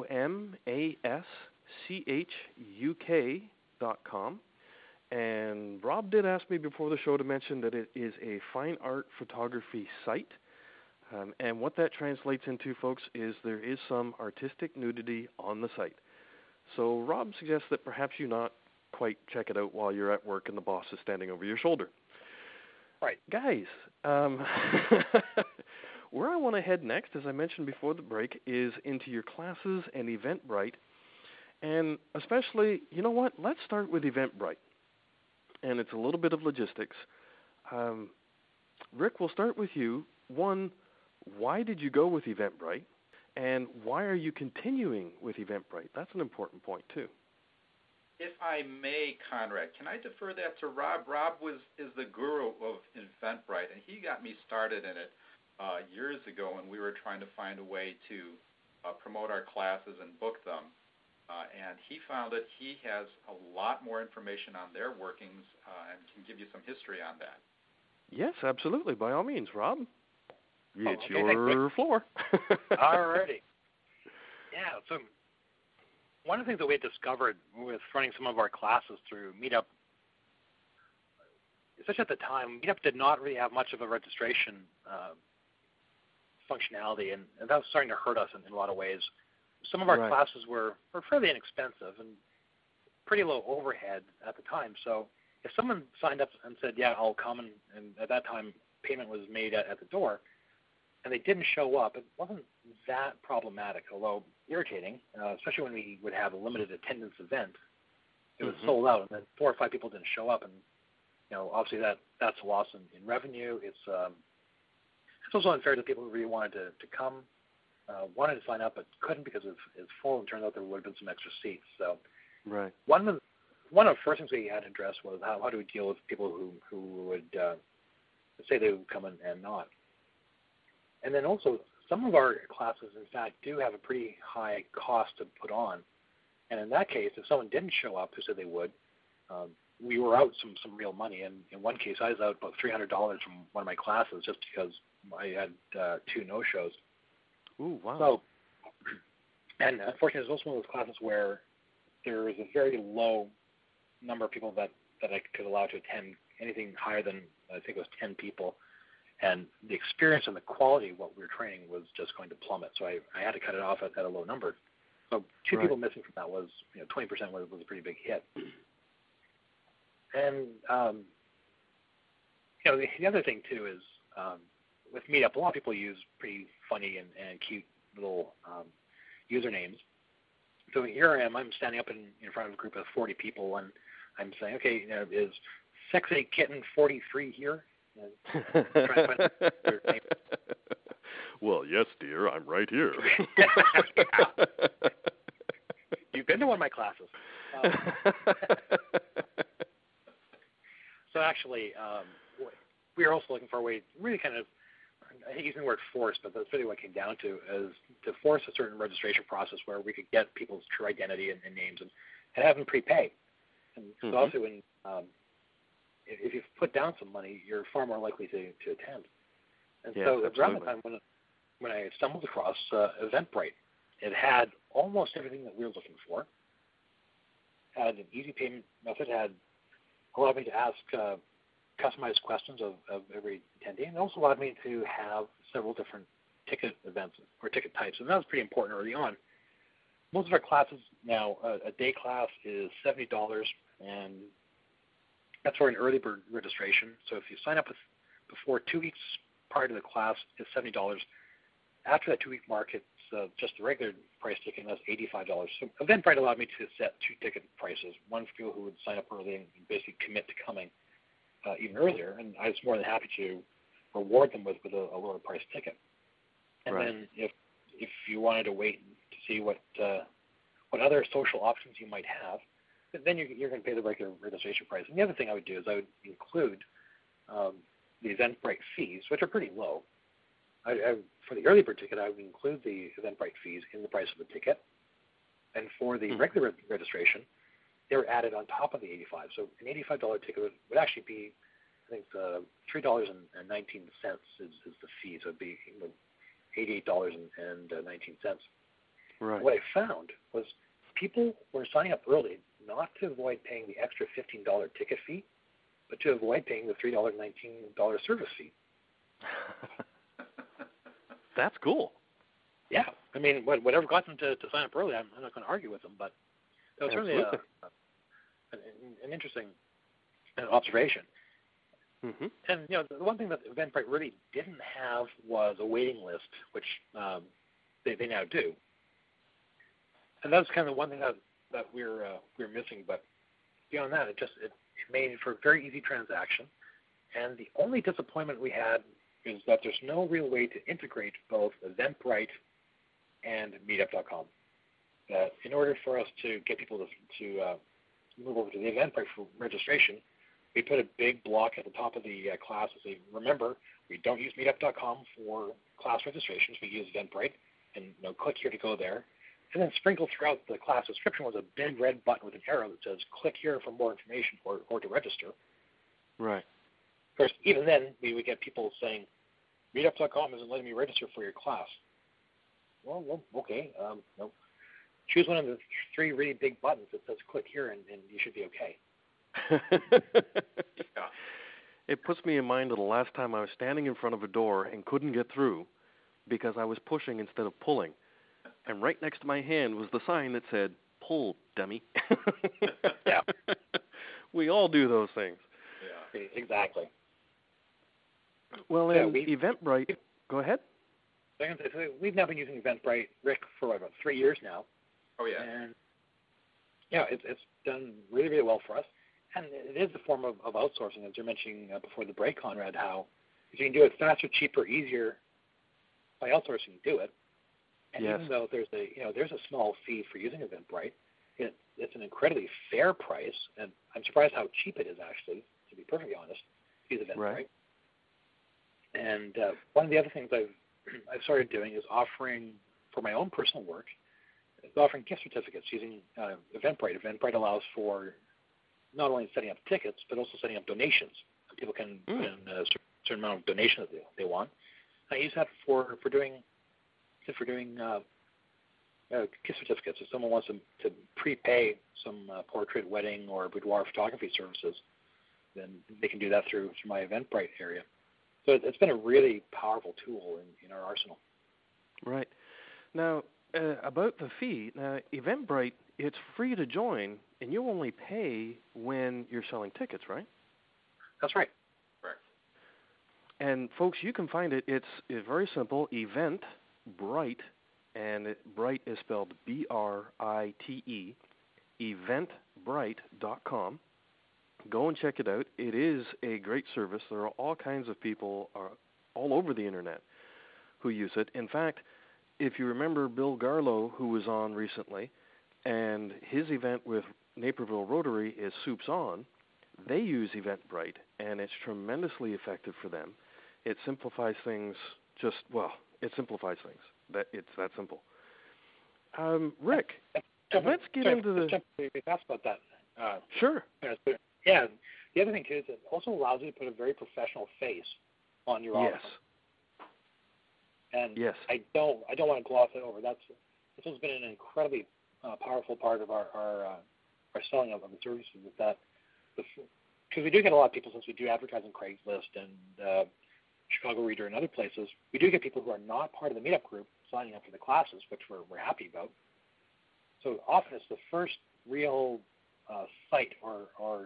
DOMASCHUK.com. And Rob did ask me before the show to mention that it is a fine art photography site. And what that translates into, folks, is there is some artistic nudity on the site. So Rob suggests that perhaps you not quite check it out while you're at work and the boss is standing over your shoulder. Right. Guys, where I want to head next, as I mentioned before the break, is into your classes and Eventbrite. And especially, you know what, let's start with Eventbrite. And it's a little bit of logistics. Rick, we'll start with you. One, why did you go with Eventbrite? And why are you continuing with Eventbrite? That's an important point, too. If I may, Conrad, can I defer that to Rob? Rob is the guru of Eventbrite, and he got me started in it years ago when we were trying to find a way to promote our classes and book them. And he found that he has a lot more information on their workings and can give you some history on that. Yes, absolutely. By all means, Rob. It's okay, your floor. Alrighty. Yeah, so one of the things that we had discovered with running some of our classes through Meetup, especially at the time, Meetup did not really have much of a registration functionality, and that was starting to hurt us in a lot of ways. Some of our classes were fairly inexpensive and pretty low overhead at the time. So if someone signed up and said, yeah, I'll come, and at that time payment was made at the door, and they didn't show up, it wasn't that problematic, although irritating, especially when we would have a limited attendance event. It was sold out, and then 4 or 5 people didn't show up, and obviously that's a loss in revenue. It's also unfair to people who really wanted to come. Wanted to sign up but couldn't because it's full, and turned out there would have been some extra seats. So one of the first things we had to address was how do we deal with people who would say they would come and not. And then also some of our classes, in fact, do have a pretty high cost to put on. And in that case, if someone didn't show up who said they would, we were out some real money. And in one case, I was out about $300 from one of my classes just because I had 2 no-shows. Ooh, wow. So, and unfortunately, it's also one of those classes where there is a very low number of people that I could allow to attend. Anything higher than, I think it was 10 people. And the experience and the quality of what we were training was just going to plummet. So I had to cut it off at a low number. So two people missing from that was, 20% was a pretty big hit. And, the other thing, too, is with Meetup, a lot of people use pretty funny and cute little usernames. So here I am, I'm standing up in front of a group of 40 people, and I'm saying, okay, is Sexy Kitten 43 here? Well, yes, dear, I'm right here. You've been to one of my classes. So actually, we are also looking for a way, really kind of, I hate using the word force, but that's really what it came down to, is to force a certain registration process where we could get people's true identity and names and have them prepay. And so also when if you've put down some money, you're far more likely to attend. And yes, so absolutely. around the time when I stumbled across Eventbrite, it had almost everything that we were looking for. Had an easy payment method, had allowed me to ask customized questions of every attendee, and also allowed me to have several different ticket events or ticket types, and that was pretty important early on. Most of our classes now, a day class is $70, and that's for an early bird registration. So if you sign up before 2 weeks prior to the class, it's $70. After that 2 week mark, it's just the regular price ticket, and that's $85. So Eventbrite allowed me to set two ticket prices, one for people who would sign up early and basically commit to coming even earlier, and I was more than happy to reward them with a lower price ticket. And then if you wanted to wait to see what other social options you might have, then you're going to pay the regular registration price. And the other thing I would do is I would include the Eventbrite fees, which are pretty low. For the early bird ticket, I would include the Eventbrite fees in the price of the ticket. And for the regular registration, they were added on top of the $85. So an $85 ticket would actually be, I think, $3.19 is the fee. So it would be $88.19. Right. What I found was people were signing up early not to avoid paying the extra $15 ticket fee, but to avoid paying the $3.19 service fee. That's cool. Yeah. I mean, whatever got them to sign up early, I'm not going to argue with them, but that was certainly an interesting observation. Mm-hmm. And, the one thing that Eventbrite really didn't have was a waiting list, which they now do. And that's kind of the one thing that we're missing. But beyond that, it made for a very easy transaction. And the only disappointment we had is that there's no real way to integrate both Eventbrite and Meetup.com. That in order for us to get people to move over to the Eventbrite for registration, we put a big block at the top of the class and say, remember, we don't use Meetup.com for class registrations. We use Eventbrite, and click here to go there. And then sprinkled throughout the class description was a big red button with an arrow that says, click here for more information or to register. Right. Of course, even then, we would get people saying, Meetup.com isn't letting me register for your class. Well okay. Choose one of the three really big buttons that says click here, and you should be okay. Yeah. It puts me in mind of the last time I was standing in front of a door and couldn't get through because I was pushing instead of pulling. And right next to my hand was the sign that said, pull, dummy. Yeah. We all do those things. Yeah. Exactly. Well, and Eventbrite, go ahead. So we've now been using Eventbrite, Rick, for about 3 years now. Oh, yeah. And, it's done really, really well for us. And it is a form of outsourcing, as you're mentioning before the break, Conrad, how if you can do it faster, cheaper, easier by outsourcing, do it. And yes. even though there's a small fee for using Eventbrite, it's an incredibly fair price, and I'm surprised how cheap it is, actually, to be perfectly honest, to use Eventbrite. Right. And one of the other things I've started doing is offering, for my own personal work, offering gift certificates using Eventbrite. Eventbrite allows for not only setting up tickets, but also setting up donations. People can put in a certain amount of donation that they want. I use that for doing gift certificates. If someone wants to prepay some portrait, wedding, or boudoir photography services, then they can do that through my Eventbrite area. So it's been a really powerful tool in our arsenal. Right. Now, about the fee, Eventbrite, it's free to join, and you only pay when you're selling tickets, right? That's right. Correct. And folks, you can find it. It's very simple. Eventbrite, and Bright is spelled B-R-I-T-E. Eventbrite.com. Go and check it out. It is a great service. There are all kinds of people all over the internet who use it. In fact, if you remember Bill Garlow, who was on recently, and his event with Naperville Rotary is Soups On, they use Eventbrite, and it's tremendously effective for them. It simplifies things it simplifies things. It's that simple. Rick, let's get into the... We asked about that. Sure. Yeah. The other thing, too, is it also allows you to put a very professional face on your offer. And yes. I don't want to gloss it over. This has been an incredibly powerful part of our selling of the services. With that, because we do get a lot of people, since we do advertise on Craigslist and Chicago Reader and other places, we do get people who are not part of the meetup group signing up for the classes, which we're happy about. So often it's the first real site or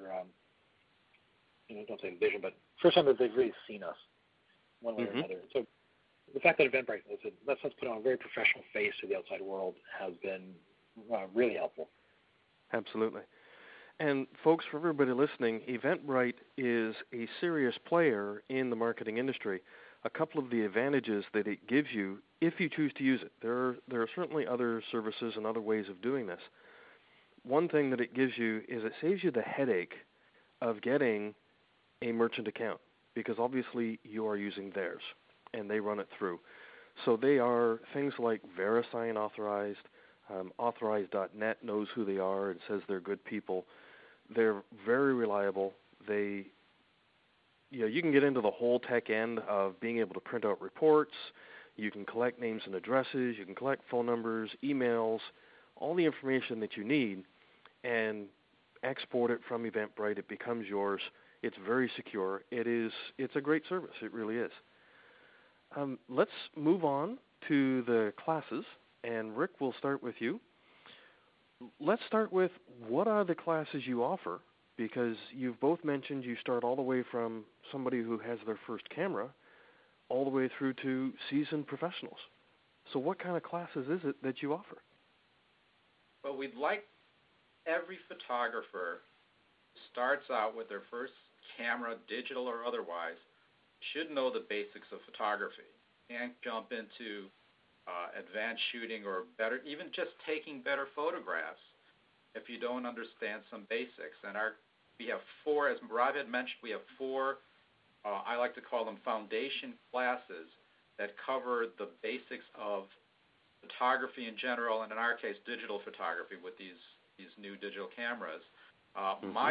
don't say vision, but first time that they've really seen us one way or another. So the fact that Eventbrite lets us put on a very professional face to the outside world has been really helpful. Absolutely. And folks, for everybody listening, Eventbrite is a serious player in the marketing industry. A couple of the advantages that it gives you, if you choose to use it, there are certainly other services and other ways of doing this. One thing that it gives you is it saves you the headache of getting a merchant account, because obviously you are using theirs and they run it through. So they are things like VeriSign authorized, Authorize.net knows who they are and says they're good people. They're very reliable. You can get into the whole tech end of being able to print out reports. You can collect names and addresses. You can collect phone numbers, emails, all the information that you need, and export it from Eventbrite. It becomes yours. It's very secure. It's a great service. It really is. Let's move on to the classes, and Rick, we'll start with you. Let's start with, what are the classes you offer? Because you've both mentioned you start all the way from somebody who has their first camera all the way through to seasoned professionals. So what kind of classes is it that you offer? Well, we'd like every photographer who starts out with their first camera, digital or otherwise, should know the basics of photography and jump into advanced shooting or better, even just taking better photographs if you don't understand some basics. And we have four, as Rob had mentioned, we have four, I like to call them foundation classes that cover the basics of photography in general, and in our case, digital photography with these new digital cameras. My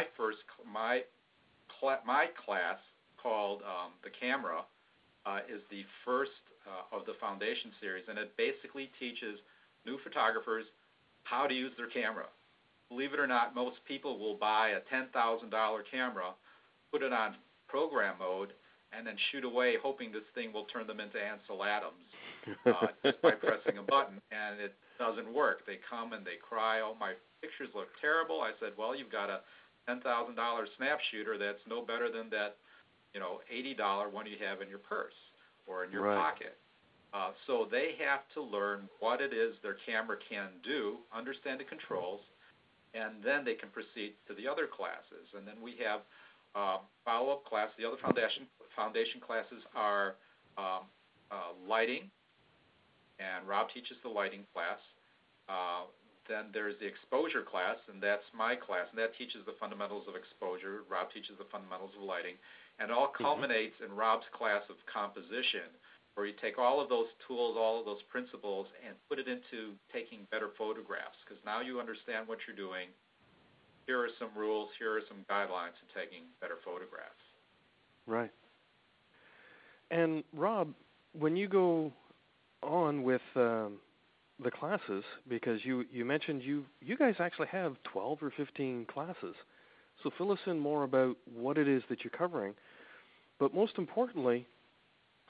class, called The Camera, is the first of the foundation series, and it basically teaches new photographers how to use their camera. Believe it or not, most people will buy a $10,000 camera, put it on program mode, and then shoot away hoping this thing will turn them into Ansel Adams just by pressing a button, and it doesn't work. They come and they cry, "Oh, my pictures look terrible." I said, well, you've got a $10,000 snap shooter that's no better than that $80 one you have in your purse or in your pocket. So they have to learn what it is their camera can do, understand the controls, and then they can proceed to the other classes. And then we have follow-up class. The other foundation classes are lighting, and Rob teaches the lighting class. Then there's the exposure class, and that's my class, and that teaches the fundamentals of exposure. Rob teaches the fundamentals of lighting. And it all culminates in Rob's class of composition, where you take all of those tools, all of those principles, and put it into taking better photographs, because now you understand what you're doing. Here are some rules, here are some guidelines to taking better photographs. Right. And Rob, when you go on with the classes, because you mentioned you guys actually have 12 or 15 classes. So fill us in more about what it is that you're covering. But most importantly,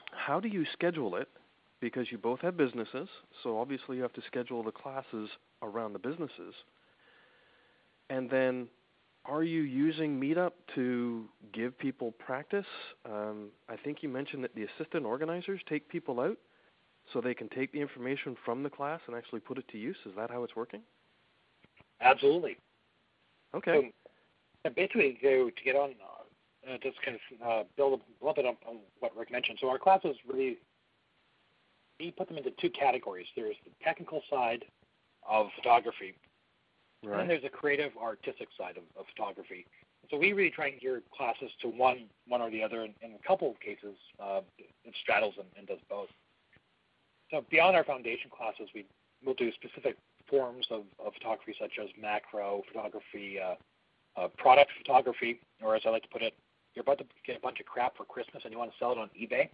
how do you schedule it? Because you both have businesses, so obviously you have to schedule the classes around the businesses. And then, are you using Meetup to give people practice? I think you mentioned that the assistant organizers take people out so they can take the information from the class and actually put it to use. Is that how it's working? Absolutely. Okay. So basically, to get on, just kind of build a little bit on what Rick mentioned. So our classes really, we put them into two categories. There's the technical side of photography, and then there's the creative, artistic side of photography. So we really try and gear classes to one or the other. In a couple of cases, it straddles and does both. So beyond our foundation classes, we'll do specific forms of photography, such as macro photography, product photography, or as I like to put it, you're about to get a bunch of crap for Christmas and you want to sell it on eBay.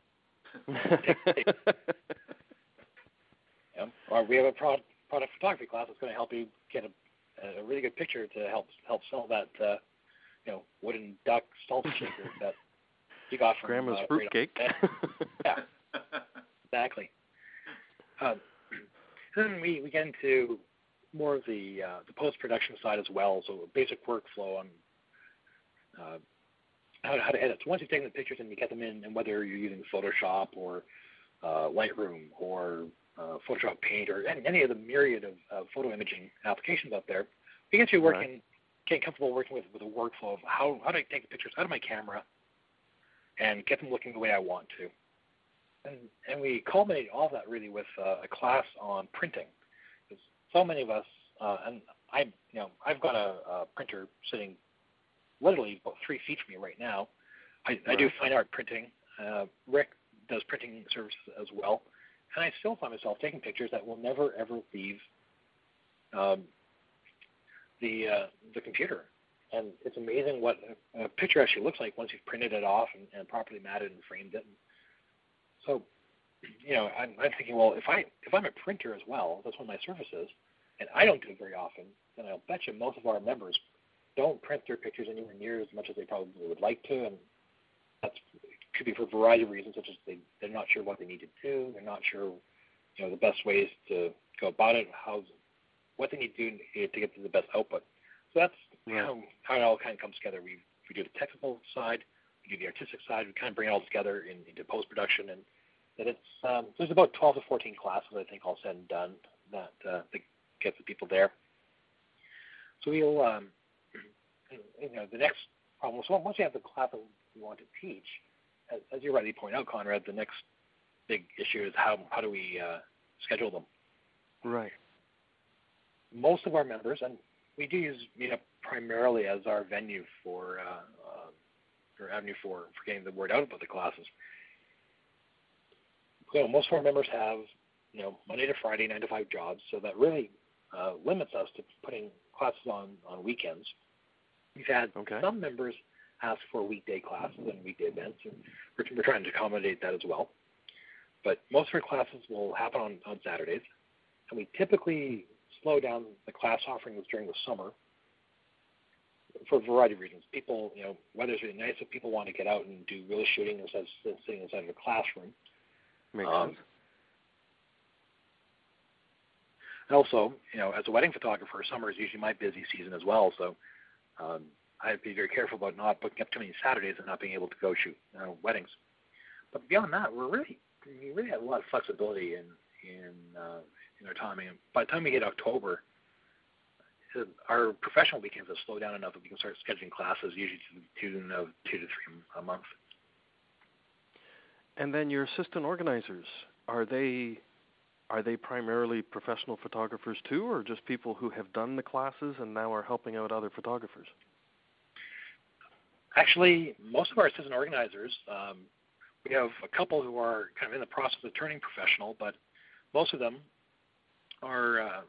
Or we have a product photography class that's going to help you get a really good picture to help sell that wooden duck salt shaker that you got from Grandma's fruitcake. Yeah, exactly. Then we get into more of the post-production side as well, so a basic workflow on how to edit. So once you've taken the pictures and you get them in, and whether you're using Photoshop or Lightroom or Photoshop Paint or any of the myriad of photo imaging applications out there, we get you working, getting comfortable working with a workflow of how do I take the pictures out of my camera and get them looking the way I want to. And we culminate all that really with a class on printing. Because so many of us, and I've got a printer sitting literally about 3 feet from me right now. I do fine art printing. Rick does printing services as well. And I still find myself taking pictures that will never, ever leave the computer. And it's amazing what a picture actually looks like once you've printed it off and properly matted and framed it. So, I'm thinking, well, if I'm a printer as well, that's one of my services, and I don't do it very often, then I'll bet you most of our members don't print their pictures anywhere near as much as they probably would like to, and that could be for a variety of reasons, such as they're not sure what they need to do, they're not sure, the best ways to go about it, what they need to do to get to the best output. So that's how it all kind of comes together. We do the technical side, we do the artistic side, we kind of bring it all together into post-production, and that it's there's about 12 to 14 classes, I think, all said and done, that gets the people there. So we'll, the next problem, so once you have the class that you want to teach, as you rightly point out, Conrad, the next big issue is how do we schedule them? Right. Most of our members, and we do use Meetup primarily as our venue for or avenue for getting the word out about the classes. So most of our members have, Monday to Friday, 9 to 5 jobs, so that really limits us to putting classes on weekends. We've had some members ask for weekday classes and weekday events, and we're trying to accommodate that as well. But most of our classes will happen on Saturdays, and we typically slow down the class offerings during the summer for a variety of reasons. People, weather's really nice, so people want to get out and do real shooting instead of sitting inside of a classroom. Makes sense. And also, as a wedding photographer, summer is usually my busy season as well, so I'd be very careful about not booking up too many Saturdays and not being able to go shoot weddings. But beyond that, we really have a lot of flexibility in our timing. And by the time we hit October, our professional weekends have slowed down enough that we can start scheduling classes, usually to the tune of 2 to 3 a month. And then your assistant organizers, are they primarily professional photographers too, or just people who have done the classes and now are helping out other photographers? Actually, most of our assistant organizers, we have a couple who are kind of in the process of turning professional, but most of them are,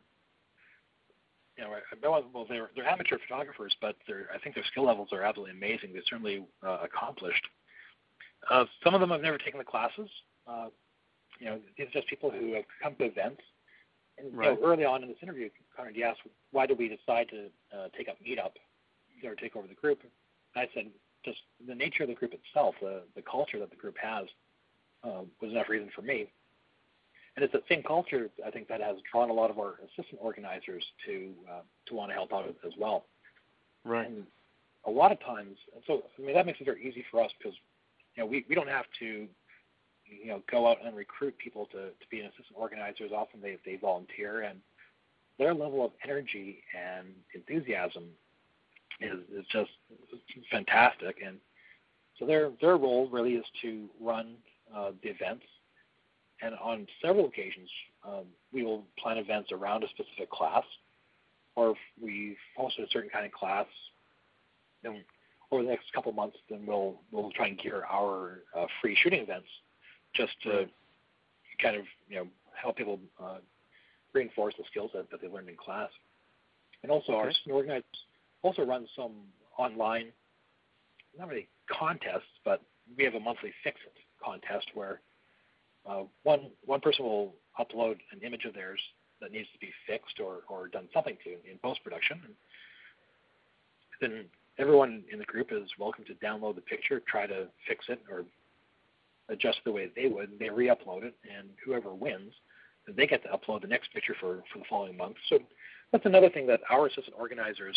they're amateur photographers, but I think their skill levels are absolutely amazing. They're certainly accomplished. Some of them have never taken the classes. These are just people who have come to events. And early on in this interview, Conrad, you asked, why did we decide to take up Meetup or take over the group? And I said, just the nature of the group itself, the culture that the group has. was enough reason for me. And it's the same culture, I think, that has drawn a lot of our assistant organizers to want to help out as well. Right. And a lot of times, so that makes it very easy for us because we don't have to go out and recruit people to be an assistant organizer. Often they volunteer, and their level of energy and enthusiasm is just fantastic. And so their role really is to run the events. And on several occasions, we will plan events around a specific class, or if we've hosted a certain kind of class, then over the next couple of months, then we'll try and gear our free shooting events just to kind of help people reinforce the skills that they learned in class. And also our student organizers also run some online, not really contests, but we have a monthly Fix-It contest where one person will upload an image of theirs that needs to be fixed or done something to in post-production. And then everyone in the group is welcome to download the picture, try to fix it or adjust the way they would. They re-upload it, and whoever wins, they get to upload the next picture for the following month. So that's another thing that our assistant organizers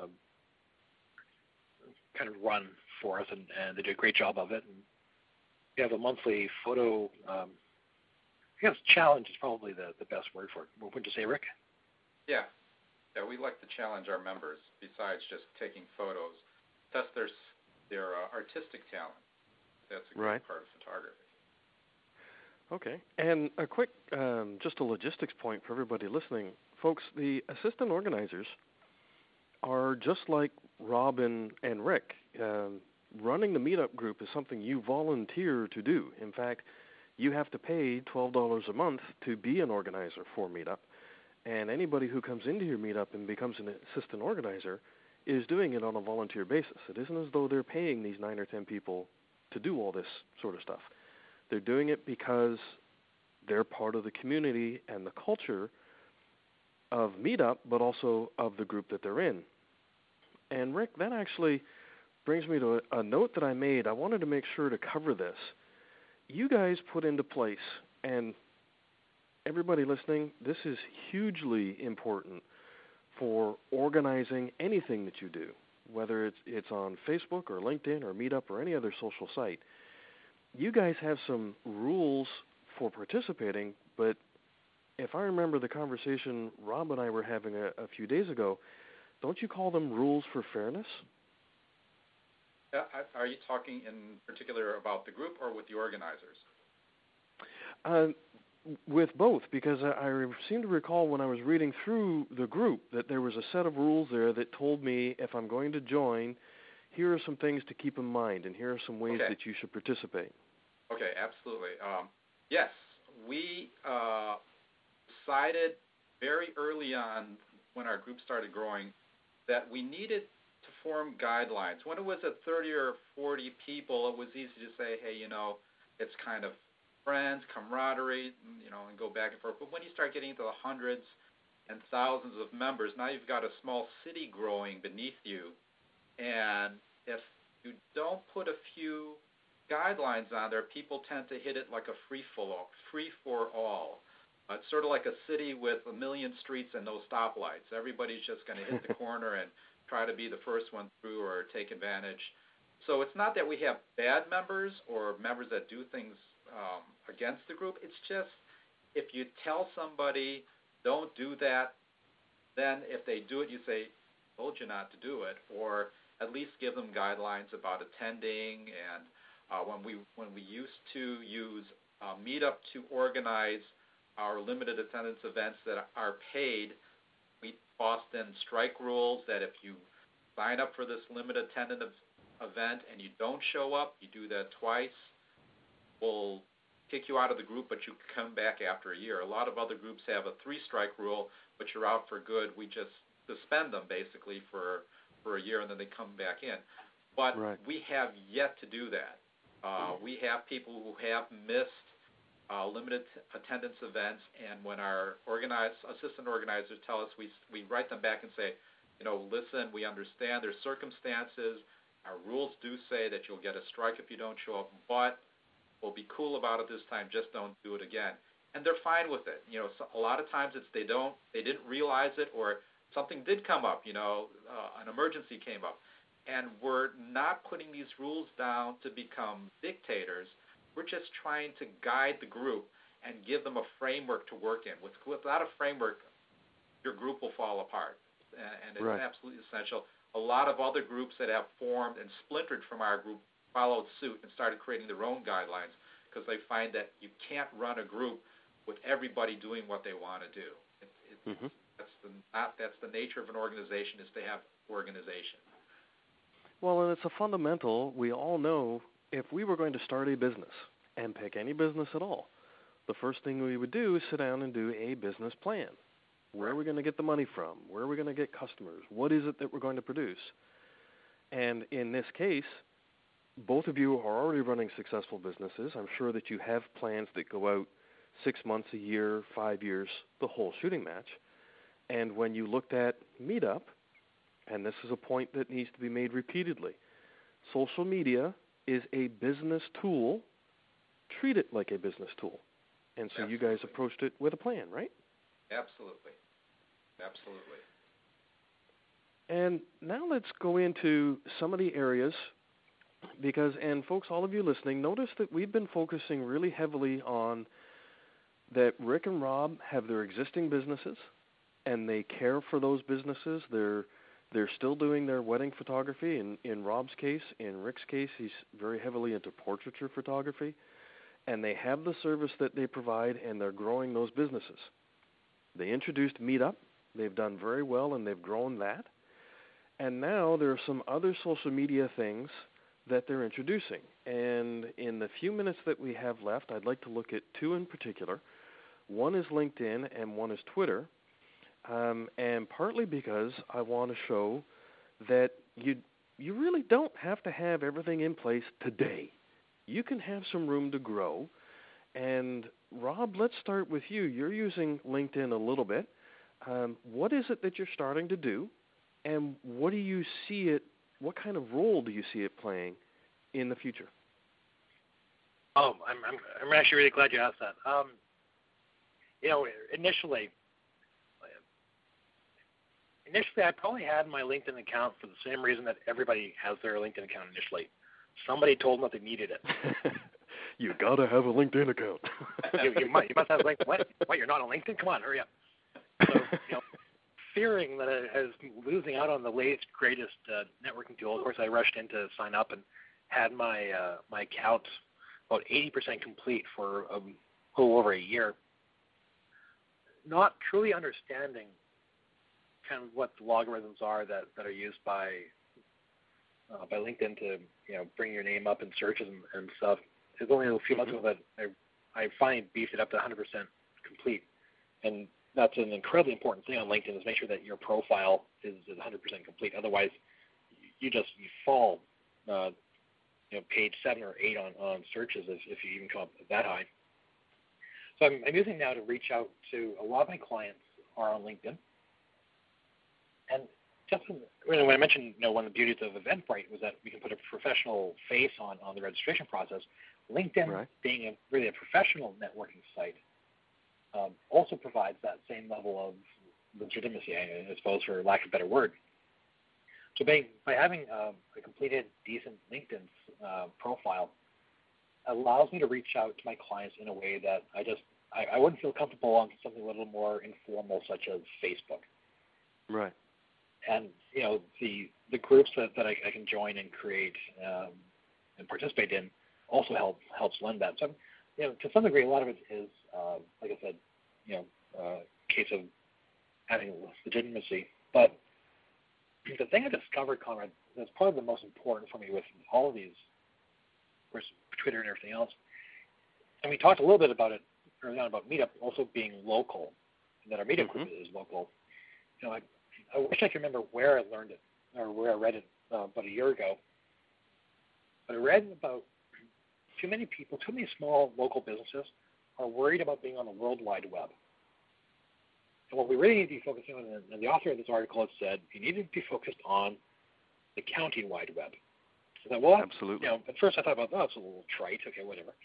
kind of run for us, and they do a great job of it. And we have a monthly photo, I guess challenge is probably the best word for it. What would you say, Rick? Yeah, we like to challenge our members, besides just taking photos, test their artistic talent. That's a great part of photography. Okay. And a quick, just a logistics point for everybody listening. Folks, the assistant organizers are just like Rob and Rick. Running the meetup group is something you volunteer to do. In fact, you have to pay $12 a month to be an organizer for meetup. And anybody who comes into your meetup and becomes an assistant organizer is doing it on a volunteer basis. It isn't as though they're paying these 9 or 10 people to do all this sort of stuff. They're doing it because they're part of the community and the culture of meetup, but also of the group that they're in. And Rick, that actually brings me to a note that I made. I wanted to make sure to cover this. You guys put into place, and everybody listening, this is hugely important for organizing anything that you do, whether it's on Facebook or LinkedIn or Meetup or any other social site. You guys have some rules for participating, but if I remember the conversation Rob and I were having a few days ago, don't you call them rules for fairness? Are you talking in particular about the group or with the organizers? With both, because I seem to recall when I was reading through the group that there was a set of rules there that told me if I'm going to join, here are some things to keep in mind, and here are some ways that you should participate. Okay, absolutely. Yes, we decided very early on when our group started growing that we needed to form guidelines. When it was at 30 or 40 people, it was easy to say, hey, it's kind of friends, camaraderie, and go back and forth. But when you start getting into the hundreds and thousands of members, now you've got a small city growing beneath you. And if you don't put a few guidelines on there, people tend to hit it like a free-for-all. It's sort of like a city with a million streets and no stoplights. Everybody's just going to hit the corner and try to be the first one through or take advantage. So it's not that we have bad members or members that do things against the group. It's just if you tell somebody, don't do that, then if they do it, you say, told you not to do it, or at least give them guidelines about attending. And when we used to use Meetup to organize our limited attendance events that are paid, we tossed in strike rules that if you sign up for this limited attendance event and you don't show up, you do that twice, we'll kick you out of the group, but you can come back after a year. A lot of other groups have a 3-strike rule, but you're out for good. We just suspend them basically for a year, and then they come back in. But we have yet to do that. We have people who have missed limited attendance events, and when our assistant organizers tell us, we write them back and say, listen, we understand there's circumstances. Our rules do say that you'll get a strike if you don't show up, but Well, be cool about it this time. Just don't do it again. And they're fine with it. So a lot of times it's they didn't realize it, or something did come up. An emergency came up, and we're not putting these rules down to become dictators. We're just trying to guide the group and give them a framework to work in. Without a framework, your group will fall apart, and it's absolutely essential. A lot of other groups that have formed and splintered from our group followed suit and started creating their own guidelines because they find that you can't run a group with everybody doing what they want to do. That's the nature of an organization, is to have organization. Well, and it's a fundamental. We all know if we were going to start a business and pick any business at all, the first thing we would do is sit down and do a business plan. Where are we going to get the money from? Where are we going to get customers? What is it that we're going to produce? And in this case, both of you are already running successful businesses. I'm sure that you have plans that go out 6 months, a year, 5 years, the whole shooting match. And when you looked at Meetup, and this is a point that needs to be made repeatedly, social media is a business tool. Treat it like a business tool. And so you guys approached it with a plan, right? Absolutely. And now let's go into some of the areas because, and folks, all of you listening, notice that we've been focusing really heavily on that Rick and Rob have their existing businesses and they care for those businesses. They're still doing their wedding photography. In Rob's case, in Rick's case, he's very heavily into portraiture photography. And they have the service that they provide, and they're growing those businesses. They introduced Meetup. They've done very well, and they've grown that. And now there are some other social media things that they're introducing. And in the few minutes that we have left, I'd like to look at two in particular. One is LinkedIn, and one is Twitter. And partly because I want to show that you really don't have to have everything in place today. You can have some room to grow. And Rob, let's start with you. You're using LinkedIn a little bit. What is it that you're starting to do, and what do you see it? What kind of role do you see it playing in the future? Oh, I'm actually really glad you asked that. Initially, I probably had my LinkedIn account for the same reason that everybody has their LinkedIn account initially. Somebody told them that they needed it. You gotta have a LinkedIn account. you must have LinkedIn. What? You're not on LinkedIn? Come on, hurry up. So, fearing that I was losing out on the latest, greatest networking tool, of course, I rushed in to sign up and had my account about 80% complete for a little over a year. Not truly understanding kind of what the logarithms are that are used by LinkedIn to bring your name up in searches and stuff. It's only a few months ago that I finally beefed it up to 100% complete, and that's an incredibly important thing on LinkedIn, is make sure that your profile is 100% complete. Otherwise, you fall page 7 or 8 on searches if you even come up that high. So I'm using now to reach out to a lot of my clients are on LinkedIn. And just when I mentioned, one of the beauties of Eventbrite was that we can put a professional face on the registration process. LinkedIn, being really a professional networking site, also provides that same level of legitimacy, I suppose, for lack of a better word. So by having a completed, decent LinkedIn profile allows me to reach out to my clients in a way that I wouldn't feel comfortable on something a little more informal, such as Facebook. Right. And the groups that I can join and create and participate in also helps lend that. So to some degree, a lot of it is like I said, a case of having legitimacy. But the thing I discovered, Conrad, that's probably the most important for me with all of these, of course, Twitter and everything else. And we talked a little bit about it early on about Meetup also being local, that our Meetup group is local. I wish I could remember where I learned it or where I read it about a year ago. But I read about too many people, too many small local businesses are worried about being on the World Wide Web. And what we really need to be focusing on, and the author of this article has said, you need to be focused on the county-wide web. So that, well, absolutely. At first I thought about, it's a little trite, okay, whatever.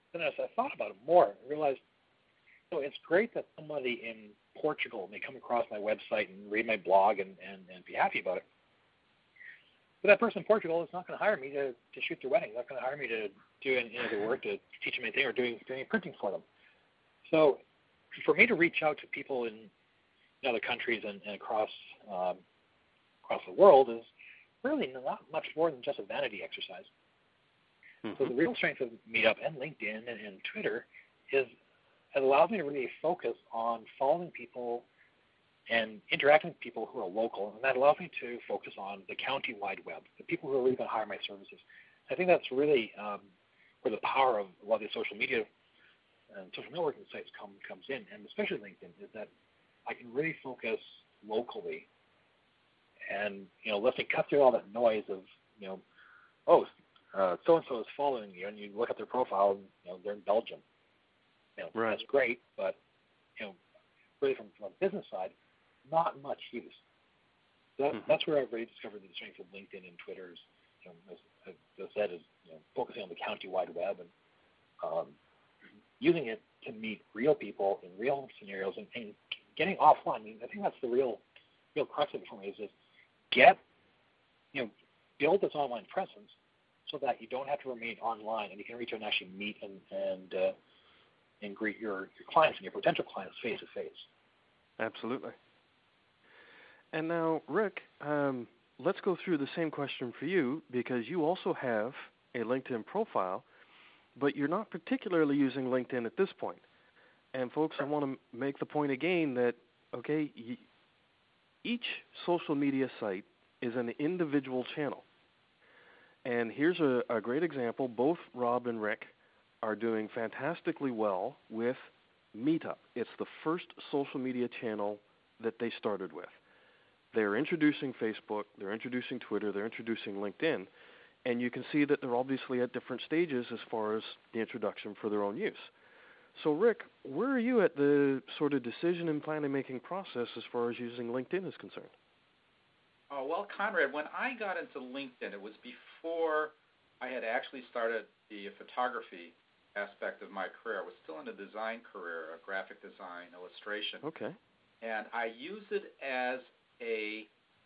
then as I thought about it more, I realized, it's great that somebody in Portugal may come across my website and read my blog and be happy about it. But that person in Portugal is not going to hire me to shoot their wedding. Not going to hire me to do any of the work, to teach them anything, or doing any printing for them. So for me to reach out to people in other countries and across the world is really not much more than just a vanity exercise. So the real strength of Meetup and LinkedIn and Twitter is it allows me to really focus on following people and interacting with people who are local, and that allows me to focus on the county-wide web, the people who are really going to hire my services. I think that's really where the power of a lot of these social media and social networking sites comes in, and especially LinkedIn, is that I can really focus locally and, let me cut through all that noise of, so-and-so is following you, and you look at their profile, and, they're in Belgium. Right. That's great, but, really from a business side, not much use. So that's where I've really discovered the strength of LinkedIn and Twitter is, as I said, is focusing on the county-wide web and using it to meet real people in real scenarios and getting offline. I mean, I think that's the real crux of it for me is just build this online presence so that you don't have to remain online and you can reach out and actually meet and greet your clients and your potential clients face to face. Absolutely. And now, Rick, let's go through the same question for you, because you also have a LinkedIn profile, but you're not particularly using LinkedIn at this point. And folks, I want to make the point again that, each social media site is an individual channel. And here's a great example. Both Rob and Rick are doing fantastically well with Meetup. It's the first social media channel that they started with. They're introducing Facebook, they're introducing Twitter, they're introducing LinkedIn, and you can see that they're obviously at different stages as far as the introduction for their own use. So, Rick, where are you at the sort of decision and planning-making process as far as using LinkedIn is concerned? Well, Conrad, when I got into LinkedIn, it was before I had actually started the photography aspect of my career. I was still in a design career, graphic design, illustration. Okay. And I used it as a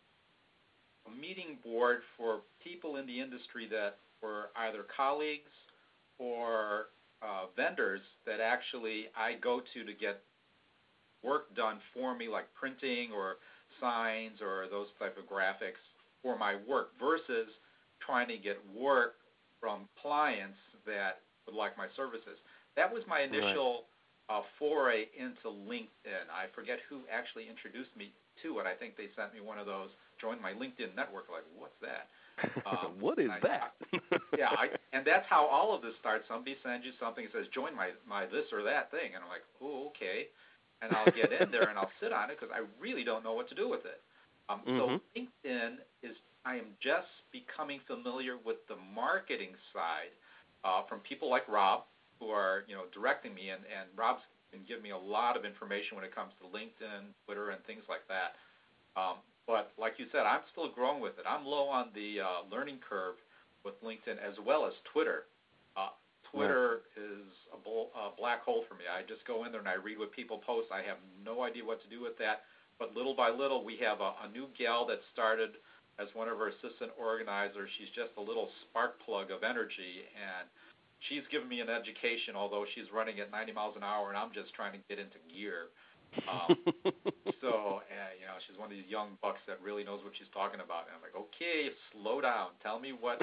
meeting board for people in the industry that were either colleagues or vendors that actually I go to get work done for me, like printing or signs or those type of graphics for my work, versus trying to get work from clients that would like my services. That was my initial foray into LinkedIn. I forget who actually introduced me to it. I think they sent me one of those, join my LinkedIn network, like, what's that? What is that? And that's how all of this starts. Somebody sends you something and says, join my this or that thing. And I'm like, oh, okay. And I'll get in there and I'll sit on it because I really don't know what to do with it. So LinkedIn I am just becoming familiar with the marketing side from people like Rob, who are directing me, and Rob's been giving me a lot of information when it comes to LinkedIn, Twitter, and things like that. But like you said, I'm still growing with it. I'm low on the learning curve with LinkedIn as well as Twitter. Twitter is a black hole for me. I just go in there and I read what people post. I have no idea what to do with that. But little by little, we have a new gal that started as one of our assistant organizers. She's just a little spark plug of energy, and she's given me an education, although she's running at 90 miles an hour, and I'm just trying to get into gear. She's one of these young bucks that really knows what she's talking about. And I'm like, okay, slow down. Tell me what.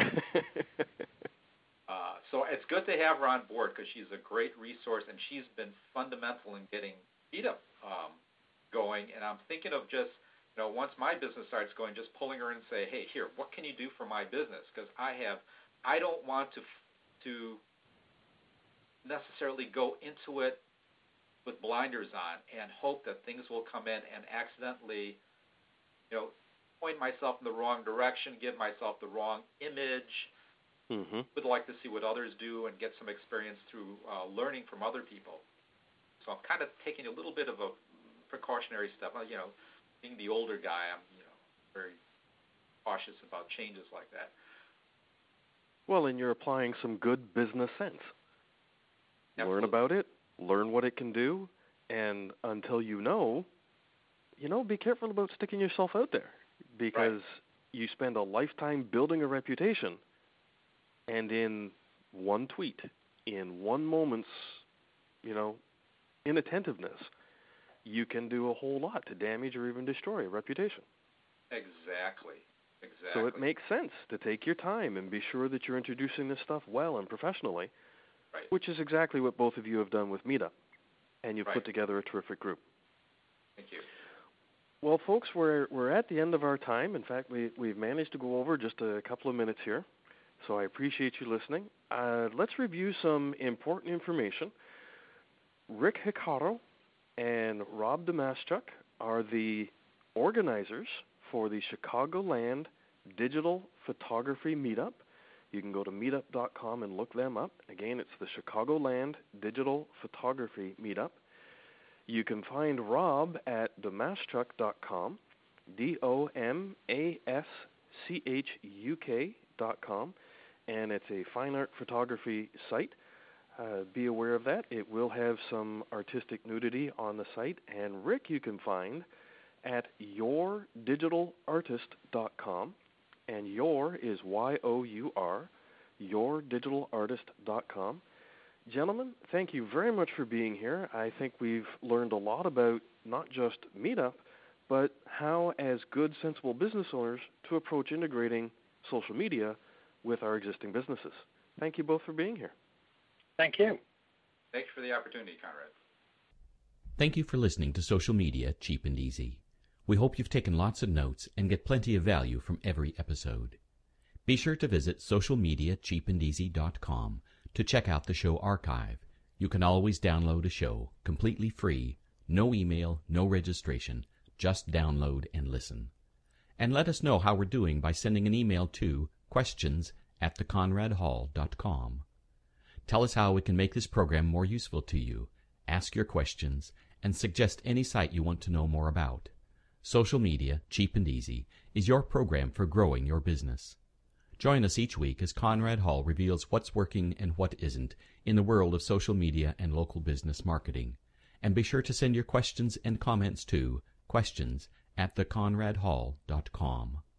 So it's good to have her on board because she's a great resource, and she's been fundamental in getting Meetup going. And I'm thinking of just, once my business starts going, just pulling her in and say, hey, here, what can you do for my business? Because I don't want to necessarily go into it with blinders on and hope that things will come in and accidentally, point myself in the wrong direction, give myself the wrong image. Would like to see what others do and get some experience through learning from other people. So I'm kind of taking a little bit of a precautionary step. Being the older guy, I'm very cautious about changes like that. Well, and you're applying some good business sense. Learn about it, learn what it can do, and until you know, be careful about sticking yourself out there, because you spend a lifetime building a reputation, and in one tweet, in one moment's, inattentiveness, you can do a whole lot to damage or even destroy a reputation. Exactly. So it makes sense to take your time and be sure that you're introducing this stuff well and professionally, which is exactly what both of you have done with Meetup, and you've put together a terrific group. Thank you. Well, folks, we're at the end of our time. In fact, we've managed to go over just a couple of minutes here, so I appreciate you listening. Let's review some important information. Rick Hicaro and Rob Damaschuk are the organizers for the Chicagoland Digital Photography Meetup. You can go to meetup.com and look them up. Again, it's the Chicagoland Digital Photography Meetup. You can find Rob at damaschuk.com, DOMASCHUK.com, and it's a fine art photography site. Be aware of that. It will have some artistic nudity on the site. And Rick you can find at yourdigitalartist.com, and your is Y-O-U-R, yourdigitalartist.com. Gentlemen, thank you very much for being here. I think we've learned a lot about not just Meetup, but how, as good, sensible business owners, to approach integrating social media with our existing businesses. Thank you both for being here. Thank you. Thanks for the opportunity, Conrad. Thank you for listening to Social Media Cheap and Easy. We hope you've taken lots of notes and get plenty of value from every episode. Be sure to visit socialmediacheapandeasy.com to check out the show archive. You can always download a show completely free, no email, no registration, just download and listen. And let us know how we're doing by sending an email to questions@theconradhall.com. Tell us how we can make this program more useful to you, ask your questions, and suggest any site you want to know more about. Social Media, Cheap and Easy, is your program for growing your business. Join us each week as Conrad Hall reveals what's working and what isn't in the world of social media and local business marketing. And be sure to send your questions and comments to questions@theconradhall.com.